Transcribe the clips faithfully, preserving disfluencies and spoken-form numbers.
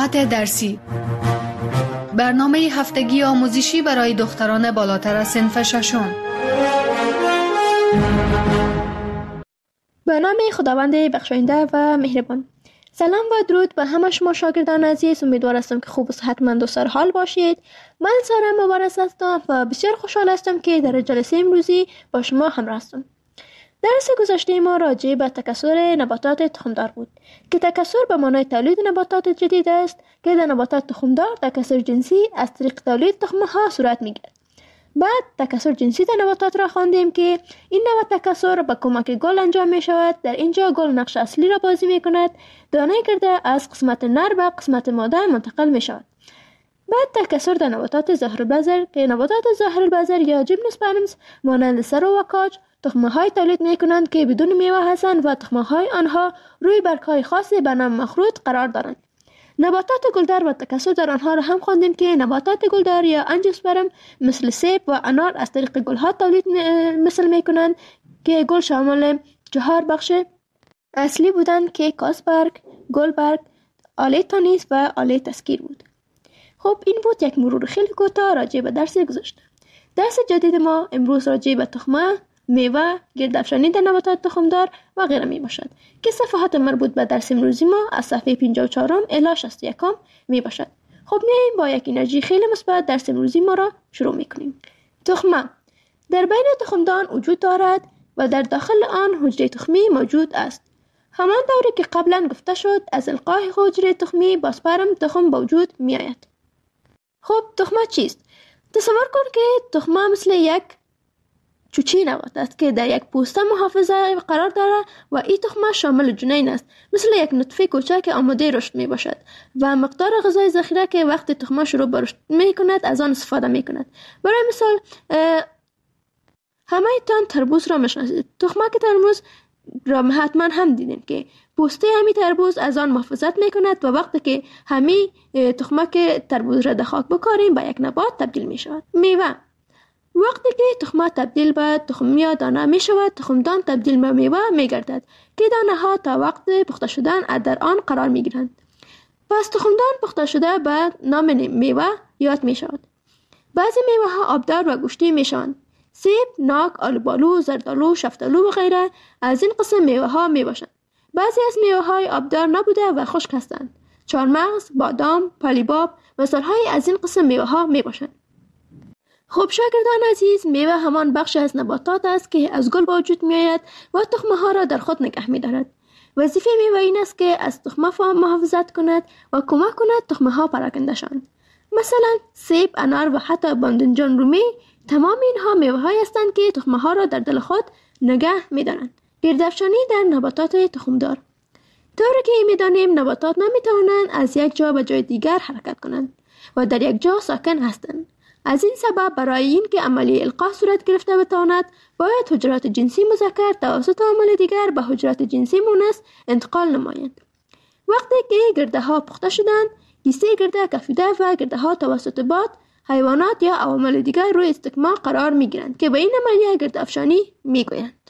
ساعت درسی، برنامه هفتگی آموزشی برای دختران بالاتر از صنف ششم. به نام خداوند بخشاینده و مهربان. سلام و درود به همه شما شاگردان عزیز. امیدوار هستم که خوب و صحتمند و سرحال باشید. من سارا مبارز هستم و بسیار خوشحال هستم که در جلسه امروزی با شما همراه هستم. درس گذشته ما راجع به تکثر نباتات تخمدار بود که تکثر به معنای تولید نباتات جدید است که در نباتات تخمدار تکثر جنسی از طریق تولید تخمها صورت میگیرد. بعد تکثر جنسی در نباتات را خواندیم که این نوع تکثر با کمک گل انجام می شود. در اینجا گل نقش اصلی را بازی می کند. دانه گرده از قسمت نر به قسمت ماده منتقل می شود. بعد تکثر در نباتات ظاهرالبذر که نباتات ظاهرالبذر یا جیمنوسپرمز مانند سرو و کاج تخمه های تولید می کنند که بدون میوه هستند و تخمه های آنها روی برگ های خاصی به نام مخروط قرار دارند. نباتات گلدار و تکثر در آنها را هم خواندیم که نباتات گلدار یا انژیوسپرم مثل سیب و انار از طریق گلها تولید مثل می کنند که گل شامل چهار بخش اصلی بودند که کاسبرگ، گلبرگ، آله تانیس و آله تسکیر بود. خب این بود یک مرور خیلی کوتاه راجع به درس گذشته. درس جدید ما امروز راجع به تخمه، میوه، گردافشانی در نباتات تخمدار و غیره می باشد که صفحات مربوط به درس امروزی ما از صفحه پنجاه و چهار الی شصت و یک می باشد. خب میایم با یک انرژی خیلی مثبت درس امروزی ما را شروع می کنیم. تخمه در بین تخمدان وجود دارد و در داخل آن حجره تخمی موجود است. همان طوری که قبلا گفته شد از القای حجره تخمی با سپرم تخم به وجود می آید. خب تخمه چیست؟ تصور کن که تخمه مثل یک چوچی نبات است که در یک پوسته محافظه قرار دارد و این تخمه شامل جنین است، مثل یک نطفه کوچک که آماده رشد می باشد و مقدار غذای ذخیره که وقتی تخمه شروع به رشد می کند از آن استفاده می کند. برای مثال همه تان تربوز را میشناسید. تخمه که تربوز را حتما هم دیدین که پوسته همی تربوز از آن محافظت می کند و وقتی که همی تخمه که تربوز را در خاک بکاریم به یک نبات تبدیل می شود. میوه وقتی که تخمه تبدیل به تخم یا دانه می شود، تخمدان تبدیل به میوه می گردد که دانه ها تا وقت پخته شدن در آن قرار می گیرند. پس تخمدان پخته شده به نام میوه یاد می شود. بعضی میوه ها آبدار و گوشتی می شوند. سیب، ناک، آلوبالو، زردالو، شفتالو و غیره از این قسم میوه ها می باشند. بعضی از میوه های آبدار نبوده و خشک هستند. چهارمغز، بادام، پالیباب مثال های از این قسم میوه ها می باشند. خب شاگردان عزیز، میوه همان بخش از نباتات است که از گل به وجود می آید و تخمه ها را در خود نگه می دارد. وظیفه میوه این است که از تخمه محافظت کند و کمک کند تخمه ها پراکنده شوند. مثلا سیب، انار و حتی باذنجان رومی تمام اینها میوه های هستند که تخمه ها را در دل خود نگه می دارند. گردافشانی در نباتات تخمدار. طوری که می دانیم نباتات نمی توانند از یک جا به جای دیگر حرکت کنند و در یک جا ساکن هستند. از این سبب برای این که عملیه القاح صورت گرفته بتواند باید حجرات جنسی مذکر توسط عامل دیگر به حجرات جنسی مؤنث انتقال نمایند. وقتی که گرده ها پخته شدند، کیسه گرده کفیده و گرده ها توسط باد، حیوانات یا عوامل دیگر روی استکمال قرار می گیرند که به این عملیه گردافشانی می گویند.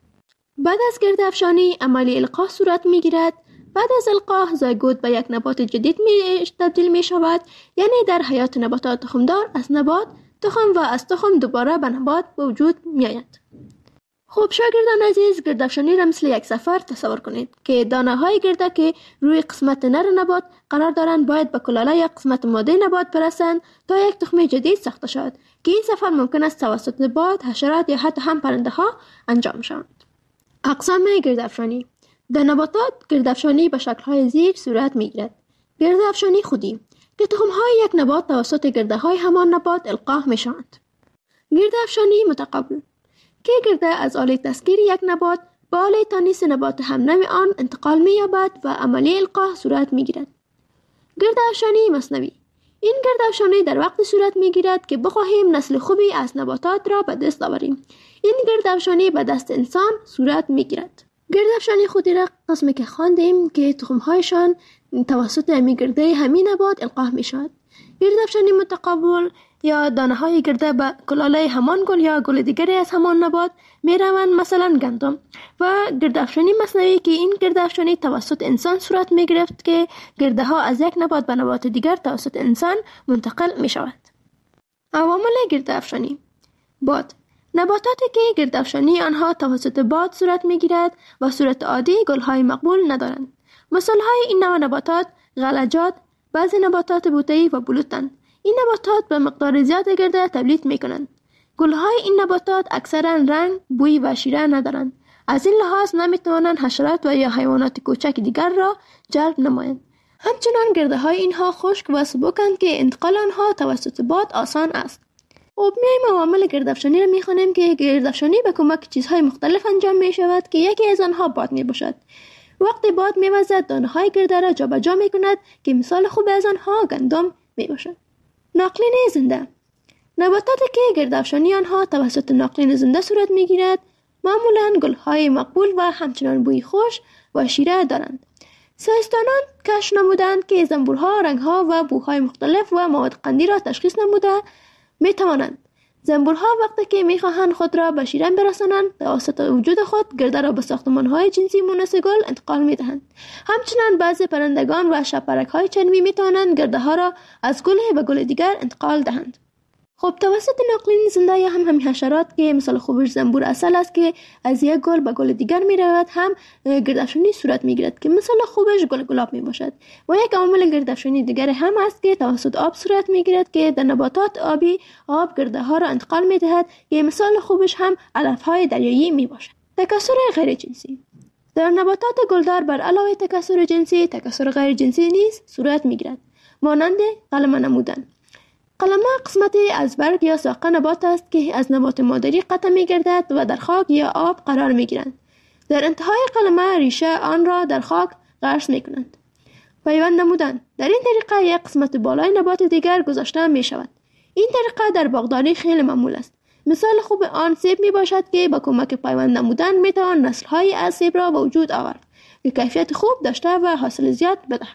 بعد از گردافشانی عملیه القاح صورت می گیرد. بعد از القاح زایگوت به یک نبات جدید می تبدیل می شود، یعنی در حیات نباتات تخمدار از نبات تخم و از تخم دوباره به نبات به وجود می آید. خب شاگردان عزیز، گردافشانی را مثل یک سفر تصور کنید که دانه های گرده که روی قسمت نر نبات قرار دارند باید به کلاله یا قسمت ماده نبات برسند تا یک تخم جدید ساخته شود که این سفر ممکن است توسط باد، حشرات یا حتی هم پرنده ها انجام شود. اقسام گردافشانی در نباتات گردافشانی به شکل‌های زیر صورت می‌گیرد. گردافشانی خودی که تخم‌های یک نبات توسط گرده‌های همان نبات القاح می‌شوند. گردافشانی متقابل که گرده از آله تسکیر یک نبات به آله تانیس نبات همنوع آن انتقال می‌یابد و عملیه القاح صورت می‌گیرد. گردافشانی مثنوی این گردافشانی در وقت صورت می‌گیرد که بخواهیم نسل خوبی از نباتات را به دست آوریم. این گردافشانی به دست انسان صورت می‌گیرد. گردافشانی خودی را قسمی که خواندیم که تخم‌هایشان توسط همی گرده همین نبات القاح می شود. گردافشانی متقابل یا دانه های گرده به کلاله همان گل یا گل دیگری از همان نبات می روند، مثلا گندم، و گردافشانی مصنوعی که این گردافشانی توسط انسان صورت می گرفت که گرده ها از یک نبات به نبات دیگر توسط انسان منتقل می شود. عوامل گردافشانی: باد. نباتاتی که گردافشانی آنها توسط باد صورت می گیرد و صورت عادی گل های مقبول ندارند. مثال های این نوع نباتات غلجات، بعضی نباتات بوته‌ای و بلوطند. این نباتات به مقدار زیاد گرده تولید می کنند. گل های این نباتات اکثرا رنگ، بوی و شیره ندارند. از این لحاظ نمی توانند حشرات و یا حیوانات کوچک دیگر را جلب نمایند. همچنان گرده های اینها خشک و سبکند که انتقال آنها توسط باد آسان است. خب میایم عوامل گردافشانی را میخوانیم که گردافشانی به کمک چیزهای مختلف انجام می شود که یکی از آنها باد می باشد. وقتی باد میوزد دانه های گرده را جابجا می کند که مثال خوب از آنها گندم می باشد. ناقلین زنده. نباتاتی که گردافشانی آنها توسط ناقلین زنده صورت می گیرد معمولا گل های مقبول و همچنان بوی خوش و شیره دارند. ساینسدانان کشف نمودند که زنبورها رنگها و بوهای مختلف و مواد قندی را تشخیص نموده می توانند. زنبورها وقتی که می خواهند خود را به شیرین برسانند توسط وجود خود گرده را به ساختمان‌های جنسی مونس گل انتقال می دهند. همچنین بعضی پرندگان و شب‌پرک‌های چنوی می توانند گرده ها را از گل به گل دیگر انتقال دهند. خب توسط ناقلین زنده یا هم همین حشرات که مثال خوبش زنبور اصل است که از یک گل به گل دیگر می رود هم گردافشانی صورت می گیرد که مثال خوبش گل گلاب می باشد. و یک عامل گردافشانی دیگر هم است که توسط آب صورت می گیرد که در نباتات آبی آب گرده ها را انتقال می دهد که مثال خوبش هم علف های دریایی می باشد. تکثر غیر جنسی. در نباتات گلدار بر علاوه تکثر جنسی تکثر غیر جنسی نیز صورت می گیرد، مانند قلمه نمودن. قلمه قسمتی از برگ یا ساقه نبات است که از نبات مادری قطع می گردد و در خاک یا آب قرار می گیرند. در انتهای قلمه ریشه آن را در خاک غرس می کنند. پیوند نمودن. در این طریقه یک قسمت بالای نبات دیگر گذاشته می شود. این طریقه در باغداری خیلی معمول است. مثال خوب آن سیب می باشد که با کمک پیوند نمودن می توان نسل های از سیب را به وجود آورد که کیفیت خوب داشته و حاصل زیاد بدهد.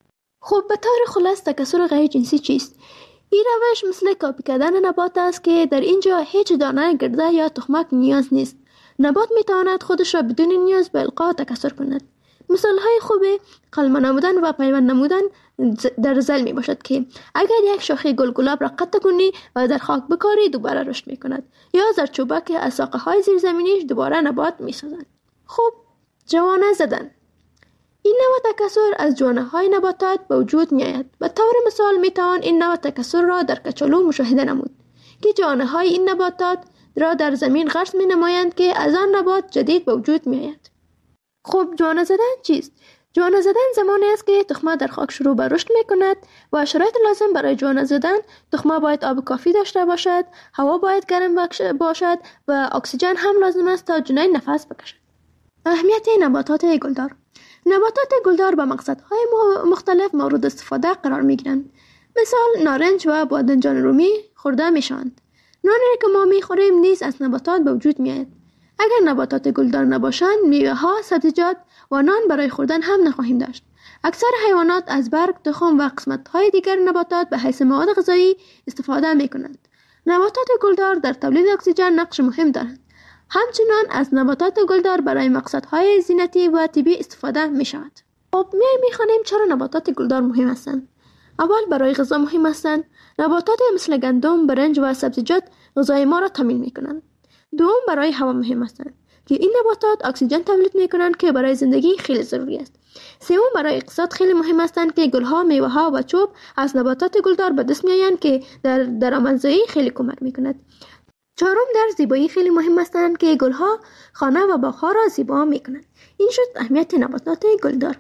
خب به طور خلاص تکثر غیر جنسی چیست؟ این روش مثل کاپی کردن نبات است که در اینجا هیچ دانه گرده یا تخمک نیاز نیست. نبات می تواند خودش را بدون نیاز به القا تکثر کند. مثال های خوب قلمه نمودن و پیوند نمودن در زل می باشد که اگر یک شاخه گل گلاب را قطع کنی و در خاک بکاری دوباره رشد می کند، یا زرچوبه که از ساقه های زیرزمینیش دوباره نبات می سازند. خب جوانه زدن. این نوع تکثر از جوانه های نباتات به وجود می آید. به طور مثال می توان این نوع تکثر را در کچالو مشاهده نمود که جوانه های این نباتات را در زمین غرس می نمایند که از آن نبات جدید به وجود می آید. خب جوانه زدن چیست؟ جوانه زدن زمانی است که تخمه در خاک شروع به رشد می کند و شرایط لازم برای جوانه زدن: تخمه باید آب کافی داشته باشد، هوا باید گرم باشد و اکسیژن هم لازم است تا جنین نفس بکشد. اهمیت نباتات گلدار. نباتات گلدار با مقصدهای مختلف مورد استفاده قرار می گیرند. مثال نارنج و بادنجان رومی خورده می شوند. نانی که ما می خوریم نیز از نباتات به وجود می آید. اگر نباتات گلدار نباشند میوه ها، سبزیجات و نان برای خوردن هم نخواهیم داشت. اکثر حیوانات از برگ، تخم و قسمت های دیگر نباتات به حیث مواد غذایی استفاده می کنند. نباتات گلدار در تولید اکسیژن نقش مهم دارند. همچنان از نباتات گلدار برای مقصدهای زینتی و طبی استفاده می شود. خب میایم میخوانیم چرا نباتات گلدار مهم هستند. اول برای غذا مهم هستند. نباتات مثل گندم، برنج و سبزیجات غذای ما را تامین می کنند. دوم برای هوا مهم هستند که این نباتات اکسیژن تولید می کنند که برای زندگی خیلی ضروری است. سوم برای اقتصاد خیلی مهم هستند که گلها، میوه ها و چوب از نباتات گلدار به دست می آیند که در درآمدزایی خیلی کمک می کند. چهارم در زیبایی خیلی مهم هستند که گلها خانه و باغها را زیبا می کنند. این شد اهمیت نباتات گلدار.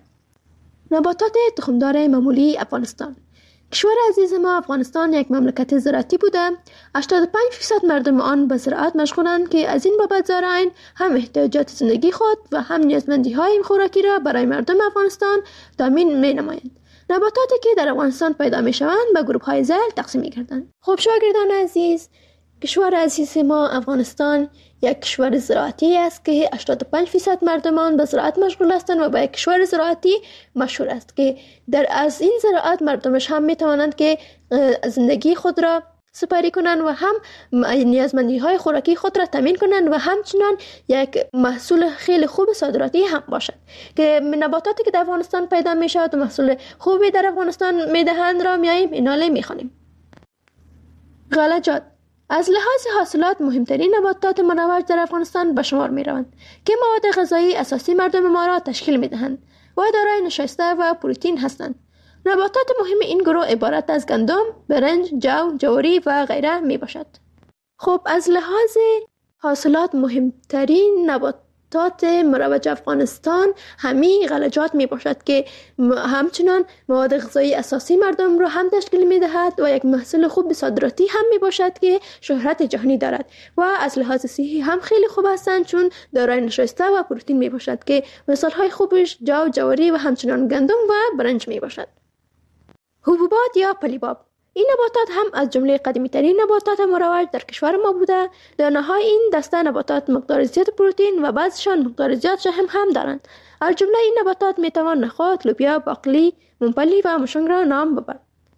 نباتات تخمدار معمولی افغانستان. کشور عزیز ما افغانستان یک مملکت زراعتی بوده. هشتاد و پنج درصد مردم آن به زراعت مشغولند که از این بابت زارعین هم احتیاجات زندگی خود و هم نیازمندی های خوراکی را برای مردم افغانستان تامین می نمایند. نباتاتی که در افغانستان پیدا می شوند به گروه های ذیل تقسیم می گردند. خب شاگردان عزیز، کشور عزیز ما افغانستان یک کشور زراعتی است که هشتاد و پنج درصد مردمان به زراعت مشغول هستند و به یک کشور زراعتی مشهور است که در از این زراعت مردمش هم می توانند که زندگی خود را سپری کنند و هم نیازمندی های خوراکی خود را تامین کنند و همچنان یک محصول خیلی خوب صادراتی هم باشد که نباتاتی که در افغانستان پیدا می شود و محصول خوبی در افغانستان می دهند را میاییم ایناله می خوانیم. غلجات از لحاظ حاصلات مهمترین نباتات مروج در افغانستان به شمار می روند که مواد غذایی اساسی مردم ما را تشکیل می دهند و دارای نشایسته و پروتئین هستند. نباتات مهم این گروه عبارت از گندم، برنج، جو، جواری و غیره می باشد. خب از لحاظ حاصلات مهمترین نباتات مروج افغانستان همین غلجات می باشد که همچنان مواد غذایی اساسی مردم را هم تشکیل می دهد و یک محصول خوب صادراتی هم می باشد که شهرت جهانی دارد و از لحاظ صحی هم خیلی خوب هستند چون دارای نشایسته و پروتئین می باشد که مثال های خوبش جو، جواری و همچنان گندم و برنج می باشد. حبوبات یا پلیباب این نباتات هم از جمله قدیمی ترین نباتات مروج در کشور ما بوده. دانه های این دسته نباتات مقدار زیاد پروتئین و بعضشان مقدار زیاد شحم هم دارند. از جمله این نباتات می توان نخود، لوبیا، باقلی، ممپلی و مشنگ را نام ببرد.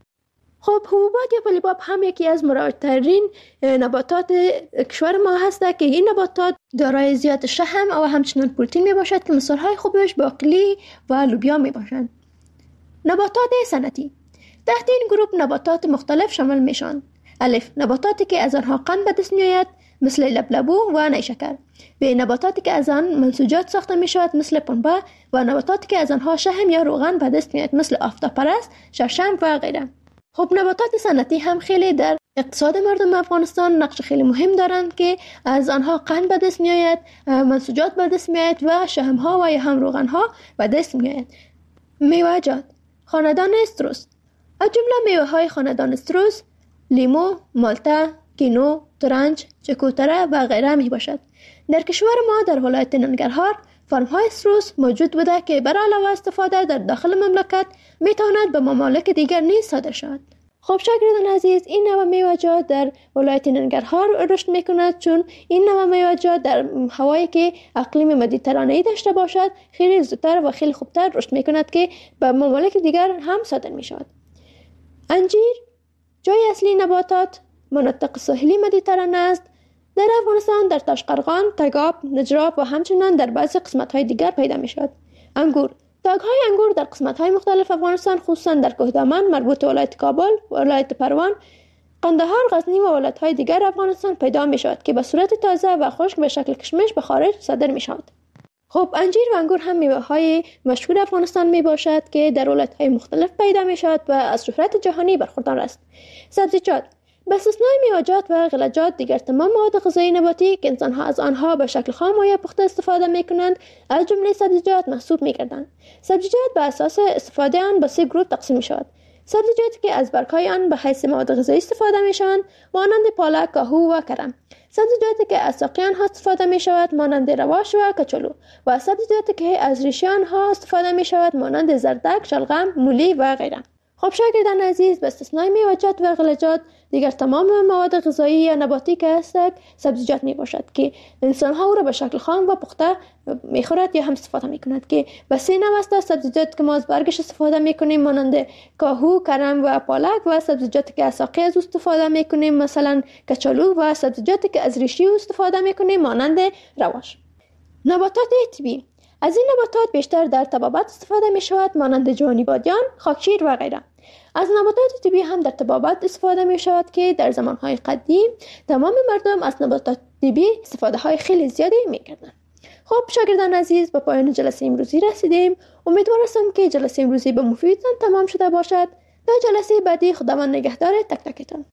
خب حبوبات یا پلیباب هم یکی از مروج ترین نباتات کشور ما هسته که این نباتات دارای زیاد شحم و همچنان پروتئین می باشد که مثال های خوبش باقلی و لوبیا می باشند. نباتات صنعتی تحت این گروه نباتات مختلف شامل میشوند. الف نباتاتی که از آنها قند به دست میآید مثل لبلبو و نیشکر. به نباتاتی که از آن منسوجات ساخته می شود مثل پنبه و نباتاتی که از آنها شحم یا روغن به دست میآید مثل آفتابپرست، شړشم و غیره. خب نباتات صنعتی هم خیلی در اقتصاد مردم افغانستان نقش خیلی مهم دارند که از آنها قند به دست میآید، منسوجات به دست میآید و شحم ها و یا هم روغن ها به دست میآید. میوه‌جات خاندان استروس از جمله میوه های خاندان استروس لیمو، مالته، کینو، ترنج، چکوتره و غیره می باشد. در کشور ما در ولایت ننگرهار فرم های استروس موجود بوده که برای علاوه استفاده در داخل مملکت می تواند به ممالک دیگر نیز صادر شود. خب شاگردان عزیز این نوع میوه‌جات در ولایت ننگرهار رشد می کند چون این نوع میوه‌جات در هوایی که اقلیم مدیترانه‌ای داشته باشد خیلی زودتر و خیلی خوبتر رشد می کند که به ممالک دیگر هم صادر می شود. انجیر جای اصلی نباتات مناطق ساحلی مدیترانه است. در افغانستان در تاشقرغان، تگاب، نجراب و همچنان در بعضی قسمت‌های دیگر پیدا می شود. انگور تاگ‌های انگور در قسمت‌های مختلف افغانستان خصوصا در کوهدامن مربوط ولایت کابل، ولایت پروان، قندهار، غزنی و ولایت‌های دیگر افغانستان پیدا می شود که به صورت تازه و خشک به شکل کشمش به خارج صادر می شود. خب انجیر و انگور هم میوه‌های مشهور افغانستان می باشد که در ولایت‌های مختلف پیدا می شود و از شهرت جهانی برخوردار است. سبزیجات به استثنای میوه‌جات و غلجات دیگر تمام مواد غذایی نباتی که انسان‌ها از آنها به شکل خام و یا پخته استفاده می‌کنند از جمله سبزیجات محسوب می‌گردند. سبزیجات به اساس استفاده آن به سه گروه تقسیم می‌شود. سبزیجاتی که از برگ‌های آن به حیث مواد غذایی استفاده می‌شوند مانند پالک، کاهو و کرم. سبزیجاتی که از ساقه آنها استفاده می‌شود مانند رواش و کچالو و سبزیجاتی که از ریشه آنها استفاده می‌شود مانند زردک، شلغم، مولی و غیره. خب شاگردان عزیز به استثنای میوه‌جات و غلجات دیگر تمام مواد غذایی یا نباتی که هستند سبزیجات می باشد که انسان ها او را به شکل خام و پخته می خورد یا هم استفاده می کند که به سه نوع است. سبزیجات که ما از برگش استفاده می کنیم مانند کاهو، کرم و پالک و سبزیجاتی که از ساقه از استفاده می کنیم مثلا کچالو و سبزیجاتی که از ریشه استفاده می کنیم مانند رواش. نباتات طبیعی از این نباتات بیشتر در طبابت استفاده می شود مانند جوانی بادیان، خاکشیر و غیره. از نباتات طبیعی هم در طبابت استفاده می شود که در زمانهای قدیم تمام مردم از نباتات طبیعی استفاده های خیلی زیادی می کردند. خب شاگردان عزیز به پایان جلسه امروزی رسیدیم. امیدوار هستم که جلسه امروزی به مفیدتان تمام شده باشد. تا جلسه بعدی خداوند نگهدار تک تکتان.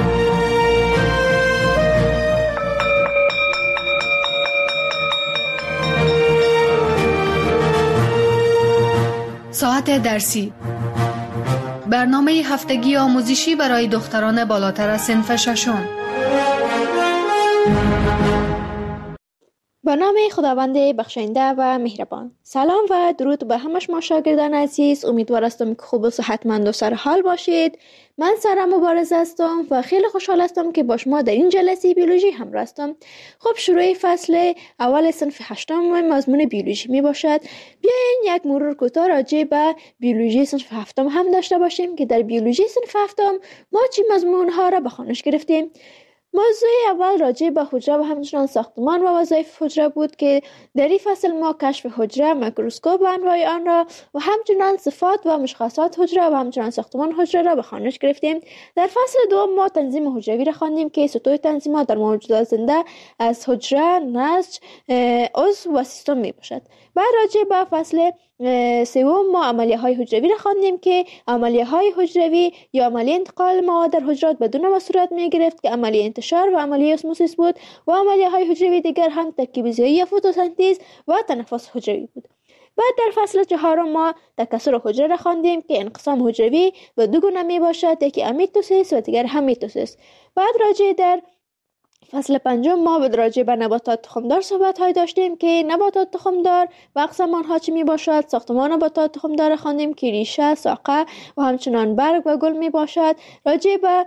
ساعت درسی برنامه هفتگی آموزشی برای دختران بالاتر از صنف ششم. با نام خداوند بخشنده و مهربان. سلام و درود به همه شما شاگردان عزیز. امیدوار هستم که خوب و صحتمند و سر حال باشید. من سارا مبارز هستم و خیلی خوشحال هستم که با شما در این جلسه بیولوژی همراه هستم. خب شروع فصل اول صنف هشتم مضمون بیولوژی می باشد. بیاین یک مرور کوتاه راجع به بیولوژی صنف هفتم هم داشته باشیم که در بیولوژی صنف هفتم ما چه مضمون ها را به خوانش گرفتیم. موضوع اول راجع به حجره و همچنان ساختمان و وظایف حجره بود که در این فصل ما کشف حجره، میکروسکوپ و انواع آن را و همچنان صفات و مشخصات حجره و همچنان ساختمان حجره را به خوانش گرفتیم. در فصل دوم ما تنظیم حجروی را خواندیم که سطوح تنظیمات در موجودات زنده از حجره، نسج، عضو و سیستم می باشد. بعد راجع به فصل سوم ما عملیه های حجروی را خواندیم که عملیه های حجروی یا عملیه انتقال مواد در حجرات بدون ما صورت می گرفت که عملیه انتشار و عملیه اسموسیس بود و عملیه های حجروی دیگر هم ترکیب زیایی یا فتوسنتز و تنفس حجروی بود. بعد در فصل چهارم ما تکثر حجره را خواندیم که انقسام حجروی و دو گونه می باشد، یکی امیتوسیس و دیگر هم میتوسیس. بعد راجع در فصل پنجم ما به راجع به نباتات تخمدار صحبت های داشتیم که نباتات تخمدار و اقسام آنها چه می باشد. ساختمان نباتات تخمدار خواندیم که ریشه، ساقه و همچنان برگ و گل می باشد. راجع به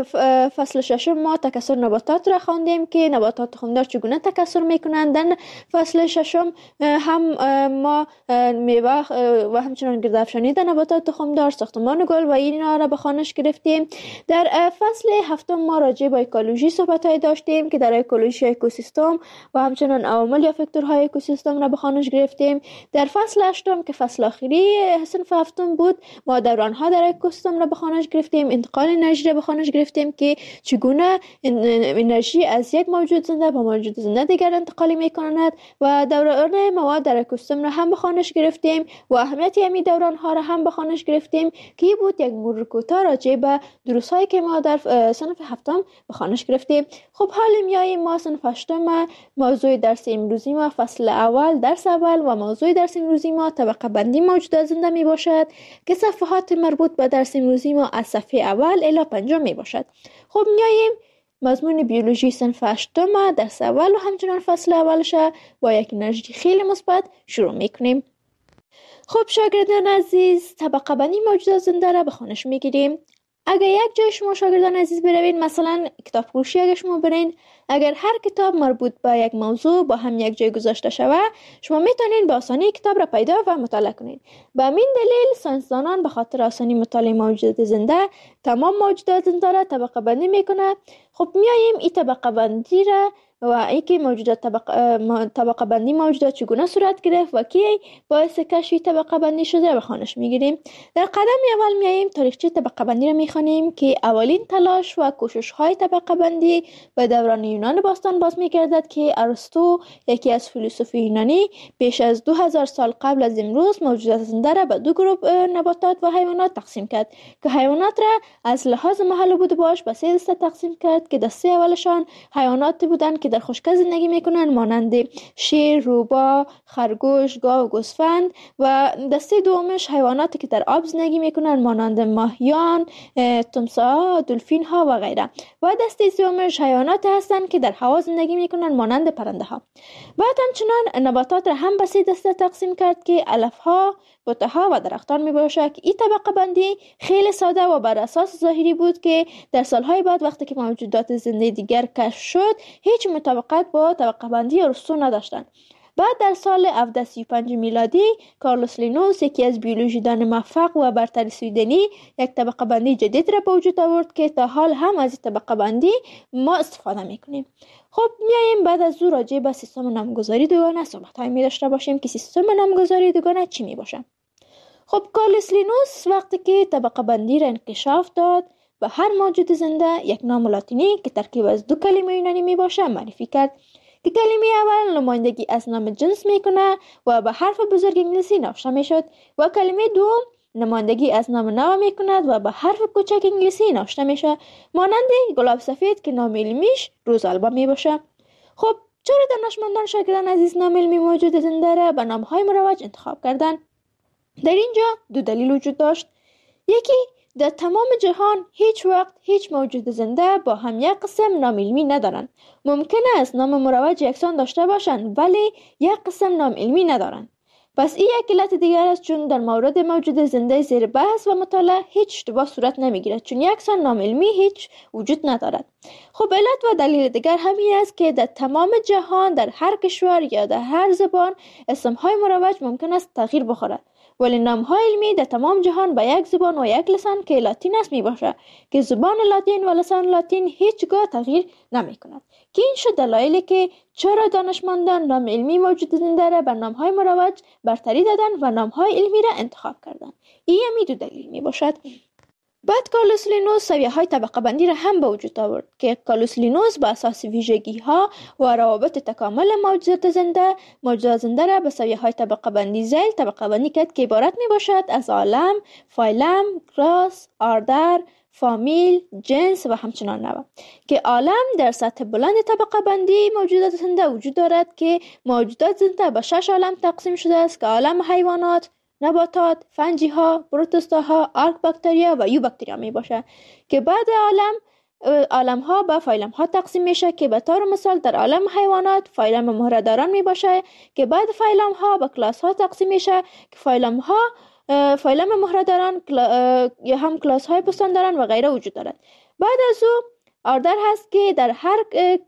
فصل ششم ما تکثر نباتات را خواندیم که نباتات تخمدار چگونه تکثر می کنند. در فصل ششم هم ما میوه و همچنان گردافشانی در نباتات تخمدار، ساختمان گل و اینا را به خوانش گرفتیم. در فصل هفتم ما راجع به اکولوژی صحبت های داشتیم که در اکولوژی اکوسیستم و همچنان عوامل یا فاکتورهای اکوسیستم را به خوانش گرفتیم. در فصل هشتم که فصل آخری صنف هفتم بود ما دورانها در اکوسیستم را به خوانش گرفتیم، انتقال انرژی را به خوانش گرفتیم که چگونه انرژی از یک موجود زنده به موجود زنده دیگر انتقال می‌کند و دوران مواد در اکوسیستم را هم به خوانش گرفتیم و اهمیت همین دورانها را هم به خوانش گرفتیم که بود یک مرور کوتاه راجع به دروس‌هایی که ما در صنف هفتم به خوانش گرفتیم. خب حالا میاییم ما صنف هشتم موضوع درس امروزی ما فصل اول درس اول و موضوع درس امروزی ما طبقه بندی موجودات زنده می باشد که صفحات مربوط به درس امروزی ما از صفحه اول الی پنجم می باشد. خب میاییم مضمون بیولوژی صنف هشتم درس اول و همچنان فصل اولش با یک انرژی خیلی مثبت شروع میکنیم. خب شاگردان عزیز، طبقه بندی موجودات زنده را به خوانش میگیریم. اگر یک جای شما شاگردان عزیز بروین، مثلا کتاب فروشی اگر شما برین، اگر هر کتاب مربوط به یک موضوع با هم یک جای گذاشته شوه، شما میتونین به آسانی کتاب را پیدا و مطالعه کنین. به همین دلیل ساینسدانان به خاطر آسانی مطالعه موجودات زنده تمام موجودات زنده را طبقه بندی میکنه. خب میاییم این طبقه بندی را و اینکه موجودات طبقه طبقه بندی موجودات چگونه صورت گرفت و کی باعث کشف طبقه بندی شده به خوانش میگیریم. در قدم اول میاییم تاریخچه طبقه بندی را میخوانیم که اولین تلاش و کوشش های طبقه بندی به دوران یونان باستان باز میگردد که ارسطو، یکی از فیلسوفان یونانی، بیش از دو هزار سال قبل از امروز موجودات زنده را به دو گروه نباتات و حیوانات تقسیم کرد که حیوانات را از لحاظ محل بود باش به سه دسته تقسیم کرد که دسته اولشان حیوانات بودند که در خشکی زندگی میکنند مانند شیر، روباه، خرگوش، گاو و گوسفند و دسته دومش حیواناتی که در آب زندگی میکنند مانند ماهیان، تمساح، دلفین ها و غیره و دسته سومش حیوانات هستند که در هوا زندگی میکنند مانند پرنده ها. بعد همچنان نباتات را هم به سه دسته تقسیم کرد که علف ها، بوته ها و درختان می باشد. این طبقه بندی خیلی ساده و بر اساس ظاهری بود که در سالهای بعد وقتی که موجودات زنده دیگر کشف شد هیچ مطابقت با طبقه بندی ارسطو نداشتند. بعد در سال هفتصد و سی و پنج میلادی کارلوس لینوس، یکی از بیولوژیدان موفق و برتر سویدنی، یک طبقه بندی جدید را به وجود آورد که تا حال هم از این طبقه بندی ما استفاده میکنیم. خب میایم بعد از او راجع به سیستم نامگذاری دوگانه صحبت های می داشته باشیم که سیستم نامگذاری دوگانه چی می باشه. خب کارلوس لینوس وقتی که طبقه بندی را انکشاف داد و هر موجود زنده یک نام لاتینی که ترکیب از دو کلمه یونانی می باشه معرفی کرد که کلمه اول نمایندگی از نام جنس میکنه و به حرف بزرگ انگلیسی نوشته میشد و کلمه دوم نمایندگی از نام نو میکند و به حرف کوچک انگلیسی نوشته میشه مانند گلاب سفید که نام علمیش روزالبا می باشه. خب چرا دانشمندان شاگردان عزیز نام علمی موجود زنده را به نامهای مروج انتخاب کردن؟ در اینجا دو دلیل وجود داشت. یکی در تمام جهان هیچ وقت هیچ موجود زنده با هم یک قسم نام علمی ندارند. ممکن است نام مروج یکسان داشته باشند ولی یک قسم نام علمی ندارند. پس این یک علت دیگر است، چون در مورد موجود زنده زیر بحث و مطالعه هیچ اشتباه صورت نمیگیرد، چون یکسان نام علمی هیچ وجود ندارد. خب علت و دلیل دیگر همین است که در تمام جهان در هر کشور یا در هر زبان اسمهای مروج ممکن است تغییر بخورد، ولی نامهای علمی در تمام جهان به یک زبان و یک لسان که لاتین است می باشد که زبان لاتین و لسان لاتین هیچگاه تغییر نمی کند. که این شد دلایلی که چرا دانشمندان نام علمی موجود زنده را بر نامهای مروج برتری دادند و نامهای علمی را انتخاب کردند. این همی دو دلیل می باشد. بعد کارلوس لینوس سویه های طبقه بندی را هم به وجود آورد که کارلوس لینوس با اساس ویژگی ها و روابط تکامل موجودات زنده موجودات زنده را به سویه های طبقه بندی ذیل طبقه بندی کرد که عبارت می باشد از عالم، فایلم، کلاس، آردر، فامیل، جنس و همچنان نوع. که عالم در سطح بلند طبقه بندی موجودات زنده وجود دارد که موجودات زنده به شش عالم تقسیم شده است که عالم حیوانات، نباتات، فنجی ها، پروتوستا ها، آرک باکتریا و یو باکتریا می باشه که بعد عالم عالم ها به فایلم ها تقسیم میشه که به طور مثال در عالم حیوانات فایلم مهره‌داران می باشه که بعد فایلم ها به کلاس ها تقسیم میشه که فایلم ها فایلم مهره‌داران یا هم کلاس های پستانداران و غیره وجود دارد. بعد از او آردر هست که در هر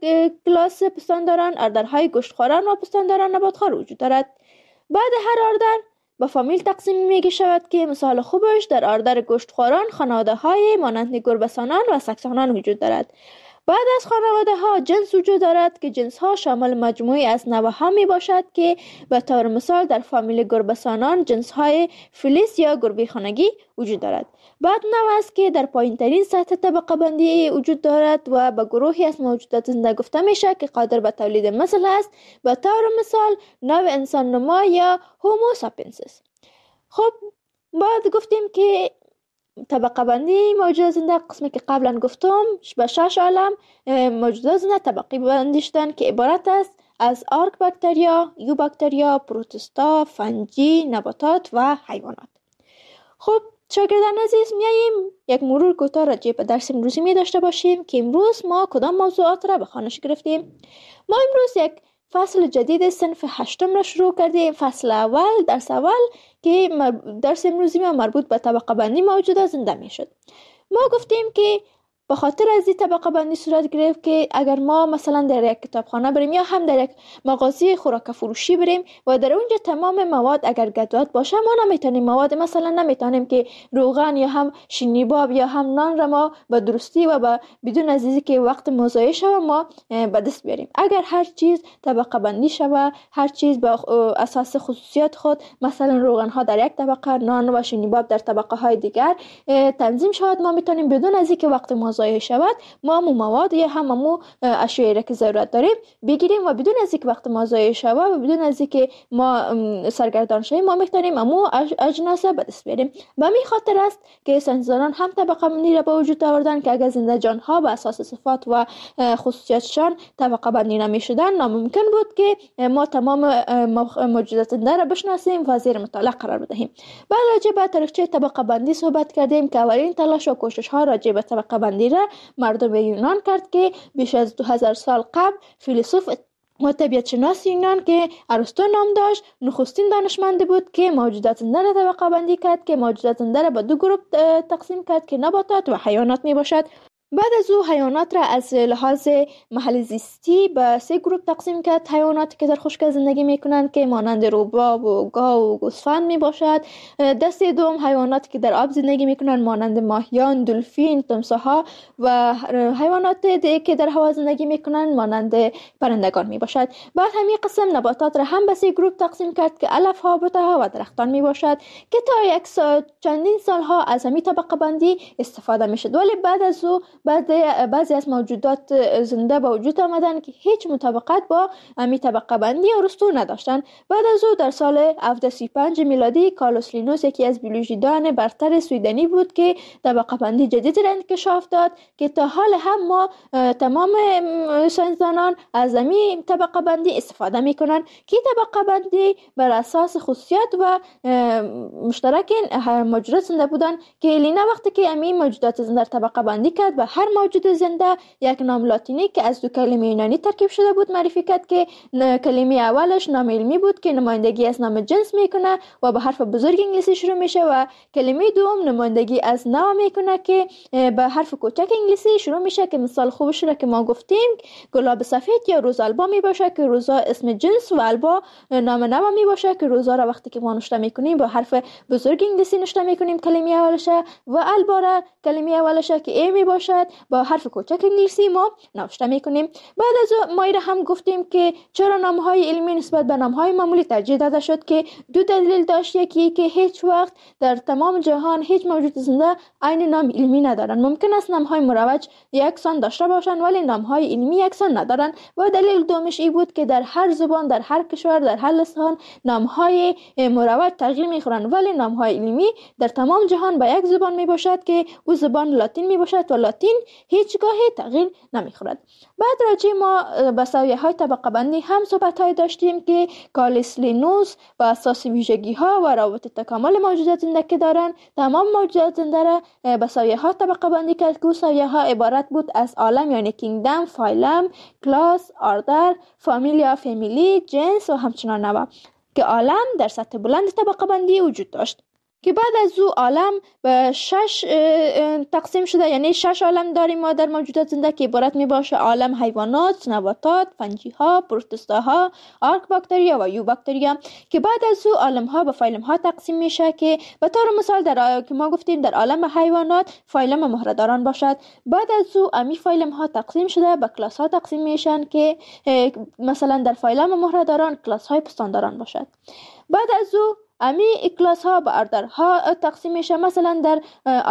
کلاس پستانداران آردرهای گوشتخواران و پستانداران نباتخوار وجود دارد. بعد هر آردر با فامیل تقسیم میگه شود که مثال خوبش در آردر گوشتخواران خانواده های مانند گربه‌سانان و سگسانان وجود دارد. بعد از خانواده ها جنس وجود دارد که جنس ها شامل مجموعی از نوع ها می باشد که به طور مثال در فامیل گربه‌سانان جنس های فلیس یا گربه خانگی وجود دارد. بعد نوع است که در پایین ترین سطح طبقه بندی وجود دارد و به گروهی از موجودات زنده گفته میشه که قادر به تولید مثل است، به طور مثال نوع انسان نما یا هومو ساپینسیس. خب بعد گفتیم که طبقه بندی موجودات زنده قسمی که قبلا گفتم به شش عالم موجودات زنده طبقه بندی شدن که عبارت است از آرک باکتریا، یو باکتریا، پروتوستا، فنجی، نباتات و حیوانات. خب شاگردان عزیز، میاییم یک مرور کوتاه راجع به درس امروزی می داشته باشیم که امروز ما کدام موضوعات را به خوانش گرفتیم. ما امروز یک فصل جدید صنف هشتم را شروع کردیم. فصل اول، درس اول که درس امروزی ما مربوط به طبقه بندی موجودات زنده می شد. ما گفتیم که به خاطر از این طبقه بندی صورت گرفت که اگر ما مثلا در یک کتابخانه بریم یا هم در یک مغازه خوراک فروشی بریم و در اونجا تمام مواد اگر گدوات باشه، ما نمیتونیم مواد مثلا نمیتونیم که روغن یا هم شینیباب یا هم نان را ما به درستی و به بدون از اینکه که وقت مضایع شوه ما به دست بیاریم. اگر هر چیز طبقه بندی شوه، هر چیز به اساس خصوصیات خود، مثلا روغن ها در یک طبقه، نان و شینیباب در طبقه های دیگر تنظیم شود، ما میتونیم بدون از اینکه وقت ضایع شود ما مو مواد یا هم مو اشیایی را که ضرورت داریم بگیریم و بدون از اینکه وقت ما ضایع شود و بدون از اینکه ما سرگردان شویم ما میتونیم مو اجناس به دست بیاریم. به همین خاطر است که ساینسدانان هم طبقه بندی را به وجود آوردن که اگر زنده جان ها به اساس صفات و خصوصیاتشان طبقه بندی نمیشدن، ناممکن بود که ما تمام موجودات زنده را بشناسیم و زیر مطالعه قرار بدهیم. بعد راجع به تاریخچه طبقه بندی صحبت کردیم که اولین تلاش و کوشش ها راجع به طبقه بندی را مردم یونان کرد که بیش از دو هزار سال قبل فیلسوف و طبیعت شناس یونان که ارسطو نام داشت نخستین دانشمند بود که موجودات زنده را طبقه بندی کرد که موجودات زنده را به دو گروه تقسیم کرد که نباتات و حیوانات می باشد. بعد از او حیوانات را از لحاظ محل زیستی به سه گروه تقسیم کرد. حیواناتی که در خشکی زندگی میکنند که مانند روباب و گاو و گوسفند می باشد. دسته دوم حیواناتی که در آب زندگی میکنند مانند ماهیان، دلفین، تمساح‌ها و حیواناتی که در هوا زندگی میکنند مانند پرندگان می باشد. بعد همین قسم نباتات را هم به سه گروه تقسیم کرد که علف ها، بوته و درختان می باشد که تا یک سال چندین سالها از همین طبقه بندی استفاده میشد. ولی بعد از او بعضی بعضی از موجودات زنده به وجود آمدن که هیچ مطابقت با امی طبقه بندی ارسطو نداشتن. بعد از او در سال هفتصد و سی و پنج میلادی کارلوس لینوس یکی از بیولوژیدان برتر سویدنی بود که طبقه بندی جدیدی را انکشاف داد که تا حال هم ما تمام ساینسدانان از امی طبقه بندی استفاده میکنن که طبقه بندی بر اساس خصوصیات و مشترک موجودات زنده بودن که لینا وقتی که امی موجودات زنده طبقه بندی کرد و هر موجود زنده یک نام لاتینی که از دو کلمه یونانی ترکیب شده بود معرفی کرد که کلمه اولش نام علمی بود که نمایندگی از نام جنس میکنه و به حرف بزرگ انگلیسی شروع میشه و کلمه دوم نمایندگی از نوع میکنه که به حرف کوچک انگلیسی شروع میشه که مثال خوبش را که ما گفتیم گلاب سفید یا روز البا می باشه که روزا اسم جنس و البا نام نوع می باشه که روزا را وقتی که ما نوشته میکنیم با حرف بزرگ انگلیسی نوشته میکنیم کلمه اولشه و البا را کلمه اولشه که ای می باشد با حرف کوچک انگلیسی ما نوشته میکنیم. بعد از ما را هم گفتیم که چرا نامهای علمی نسبت به نامهای معمولی ترجیح داده شد که دو دلیل داشت. یکی که هیچ وقت در تمام جهان هیچ موجود زنده عین نام علمی ندارن. ممکن است نامهای مروج یکسان داشته باشند ولی نامهای علمی یکسان ندارن. و دلیل دومش این بود که در هر زبان در هر کشور در هر لسان نامهای مروج تغییر میخورن ولی نامهای علمی در تمام جهان با یک زبان می باشد که او زبان لاتین می باشد و لاتین هیچگاه تغییر نمیخورد. بعد راجع ما به سویه‌های طبقه بندی هم صحبت‌های داشتیم که کارلوس لینوس با اساس ویژگی‌ها و روابط تکامل موجودات زنده که دارن تمام موجودات زنده را به سویه‌ها طبقه بندی کرد که سویه‌ها عبارت بود از عالم یعنی کینگدم، فایلم، کلاس، آردر، فامیلیا، فامیلی، جنس و همچنان نوع که عالم در سطح بلند طبقه بندی وجود داشت که بعد از او عالم به شش تقسیم شده. یعنی شش عالم داریم ما در موجودات زنده که عبارت می باشه عالم حیوانات، نباتات، فنجی ها، پروتوزوا ها، آرک باکتریا و یو باکتریا که بعد از او عالم ها به فایلم ها تقسیم میشه که به طور مثال در که ما گفتیم در عالم حیوانات فایلم مهره‌داران باشد. بعد از او امی فایلم ها تقسیم شده به کلاس ها تقسیم میشن که مثلا در فایلم مهره‌داران کلاس های پستانداران باشد. بعد از او امی کلاس ها به آردرها تقسیم میشه. مثلا در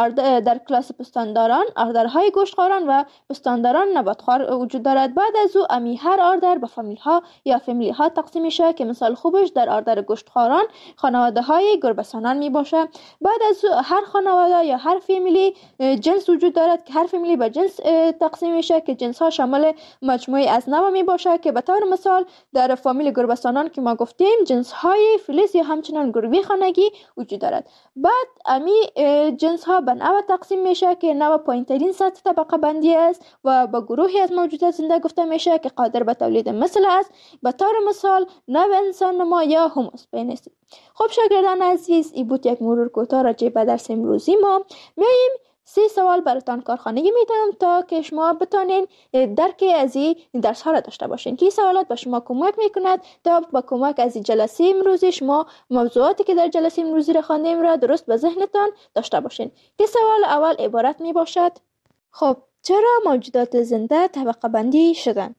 در کلاس پستانداران آردرهای گوشتخواران و پستانداران نباتخوار وجود دارد. بعد از او امی هر آردر به فامیل ها یا فامیلی ها تقسیم میشه که مثال خوبش در آردر گوشتخواران خانواده های گربه‌سانان می باشه. بعد از او هر خانواده یا هر فامیلی جنس وجود دارد که هر فامیلی به جنس تقسیم میشه که جنس ها شامل مجموعه از نوع می باشه که به طور مثال در فامیل گربه‌سانان که ما گفتیم جنس های فلیس یا همچنان گروه خانگی وجود دارد. بعد امی جنس ها به نوع تقسیم میشه که نوع پایین‌ترین سطح طبقه بندی است و به گروهی از موجودات زنده گفته میشه که قادر به تولید مثل است. به طور مثال نوع انسان نما یا هوموسپینس. خب شاگردان عزیز این بود یک مرور کوتاه راجع به درس امروزی ما. میایم سه سوال براتان کارخانگی میدم تا که شما بتونین درک از این درس ها را داشته باشین که این سوالات به شما کمک میکند تا با کمک از این جلسه امروزی شما موضوعاتی که در جلسه امروزی را خواندیم را درست به ذهنتان داشته باشین. که سوال اول عبارت می باشد خب چرا موجودات زنده طبقه بندی شدن؟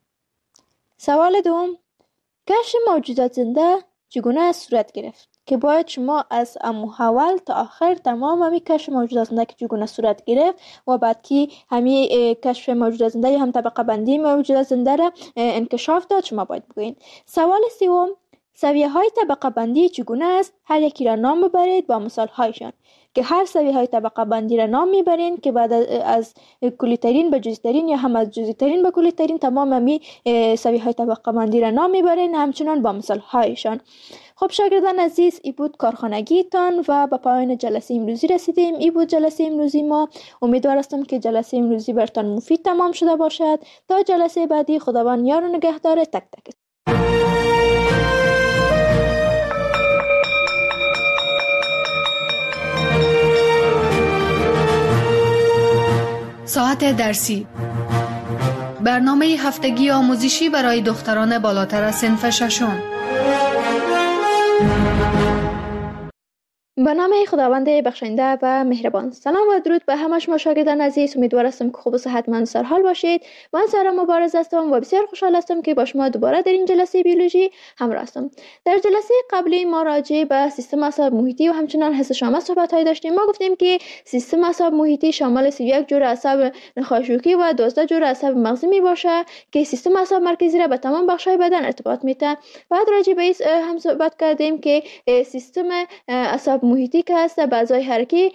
سوال دوم کشف موجودات زنده چگونه صورت گرفت؟ که باید شما از اول تا آخر تمام همی کشف موجودات زنده که چگونه صورت گرفت و بعد که همی کشف موجودات زنده یا هم طبقه بندی موجودات زنده را انکشاف داد شما باید بگوین. سوال سوم سویه های طبقه بندی چگونه است؟ هر یکی را نام ببرید با مثال هایشان که هر سویه های طبقه بندی را نام میبرین که بعد از کلی ترین به جزئی ترین یا هم از جزئی ترین به کلی ترین تمام همی سویه های طبقه بندی را نام میبرین همچنان با مثال هایشان. خب شاگردان عزیز ای بود کارخانگی تان و به پایان جلسه امروزی رسیدیم. ای بود جلسه امروزی ما. امیدوار هستم که جلسه امروزی برتان مفید تمام شده باشد. تا جلسه بعدی خداوند یار و نگهدار تک تک. ساعت درسی برنامه هفتگی آموزشی برای دختران بالاتر از صنف ششم. به نام خداوند بخشنده و مهربان. سلام و درود به همه شما شاگردان عزیز. امیدوار هستم که خوب و صحتمند سر حال باشید. من سارا مبارز هستم و بسیار خوشحال هستم که با شما دوباره در این جلسه بیولوژی همراه هستم. در جلسه قبلی ما راجع به سیستم اعصاب محیطی و همچنان حس شامل صحبت های داشتیم. ما گفتیم که سیستم اعصاب محیطی شامل سی و یک جور اعصاب نخاشوکی و دوازده جور اعصاب مغزی می باشه که سیستم اعصاب مرکزی را به تمام بخش‌های بدن ارتباط میده. بعد راجع به این هم صحبت کردیم که سیستم اعصاب محیطی که هست به اعضای حرکی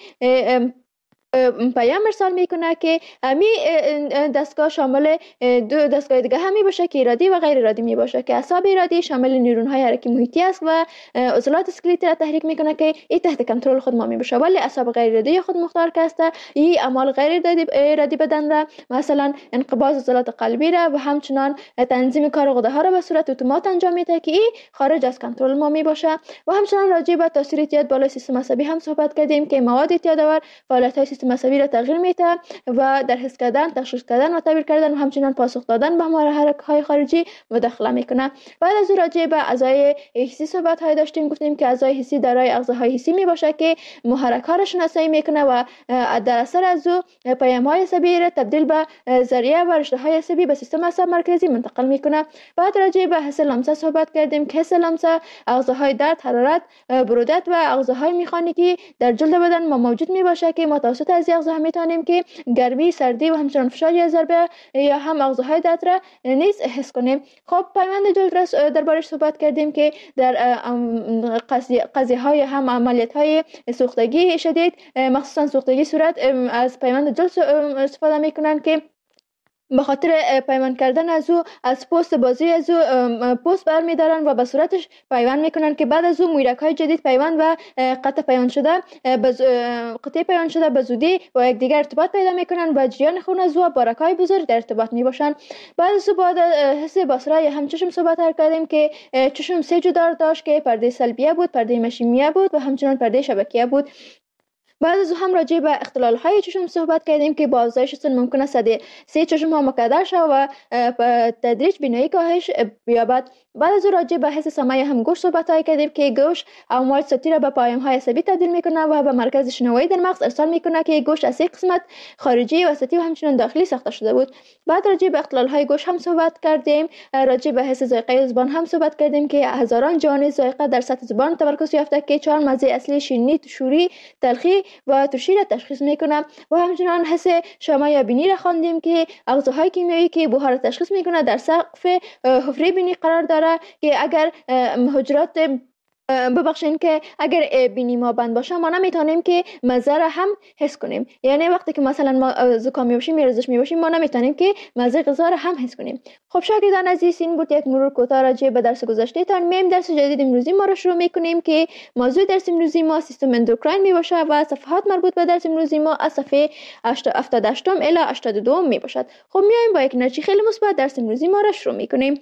پیام ارسال میکنه که همی دستگاه شامل دو دستگاه دیگه همی باشه که ارادی و غیر ارادی می باشه که اعصاب ارادی شامل نیورون های حرکی محیطی است و عضلات اسکلتی را تحریک میکنه که این تحت کنترل خود ما می باشه، ولی اعصاب غیر ارادی خود مختار که است این اعمال غیر ارادی بدن را مثلا انقباض عضلات قلبی را و همچنان تنظیم کار غده ها را به صورت اتومات انجام میده که این خارج از کنترل ما می باشه. و همچنان راجع به تاثیر اعتیاد بالای سیستم عصبی هم صحبت کردیم که مواد اعتیادآور فعالیت های سیستم عصبی را تغییر میده و در حس کردن، تشخیص کردن و تعبیر کردن و همچنین پاسخ دادن به محرک های خارجی مداخله میکنه. بعد از او راجع به اعضای حسی صحبت های داشتیم. گفتیم که اعضای حسی دارای اغزاهای حسی می باشه که محرک ها را شناسایی میکنه و در اثر از او پیام های عصبی را تبدیل به ذریعه و رشته های عصبی به سیستم اعصاب مرکزی منتقل میکنه. بعد راجع به حس لمسه صحبت کردیم که حس لمسه اغزاهای درد، حرارت، برودت و اغزاهای میخانیکی در جلد بدن ما موجود می باشه که متوسط از اغزاها میتونیم که گرمی، سردی و همچنان فشار یا ضربه یا هم اغزاهای درد را نیز حس کنیم. خب پیوند جلد را دربارش صحبت کردیم که در قضیه های هم عملیات های سوختگی شدید مخصوصا سوختگی صورت از پیوند جلد استفاده میکنن که به خاطر پیوند کردن از او از پوست بازی از او پوست برمیدارن و به صورتش پیوند میکنن که بعد از او مویرک های جدید پیوند و قطع پیوند شده قطعه پیوند شده به زودی با یکدیگر ارتباط پیدا میکنن و جریان خون از او و بارک های بزرگ در ارتباط میباشن. بعد از او بعد حس بصره هم چشم صحبت کردیم که چشم سه جدار داشت که پرده سلبیه بود، پرده مشیمیه بود و همچنین پرده شبکیه بود. بعد از هم راجع به اختلال های چشم صحبت کردیم که با افزایش سن ممکن است سه چشم ها مکدر شود و تدریج بینایی کاهش بیابد. بعد از راجع به حس سمعی هم گوش صحبت های کردیم که گوش امواج صوتی را به پیام های عصبی تبدیل میکنه و به مرکز شنوایی در مغز ارسال میکنه که گوش از یک قسمت خارجی، وسطی و همچنین داخلی ساخته شده بود. بعد راجع به اختلال های گوش هم صحبت کردیم. راجع به حس ذائقه زبان هم صحبت کردیم که هزاران جهان ذائقه در سطح زبان تمرکز یافته که چهار مزه اصلی شیرینی، شوری، تلخی و ترشی را تشخیص میکنه. و همچنین حس شما یا بینی را خواندیم که اغزاهای کیمیایی که بوها را تشخیص میکنه در سقف حفره بینی قرار داره که اگر حجرات ببخشین که اگر بینی ما بند باشه ما نمیتونیم که مزه را هم حس کنیم. یعنی وقتی که مثلا ما زکامی باشیم یا رزش می باشیم ما نمیتونیم که مزه غذا را هم حس کنیم. خب شاگردان عزیز این بود یک مرور کوتاه راجع به درس گذشته تان. میم درس جدید امروزی ما را شروع میکنیم که موضوع درس امروزی ما سیستم اندوکراین می باشه و صفحات مربوط به درس امروزی ما از صفحه هفتاد و هشت الی هشتاد و دو می باشد. خب میایم با یک انرژی خیلی مثبت درس امروزی ما را شروع میکنیم.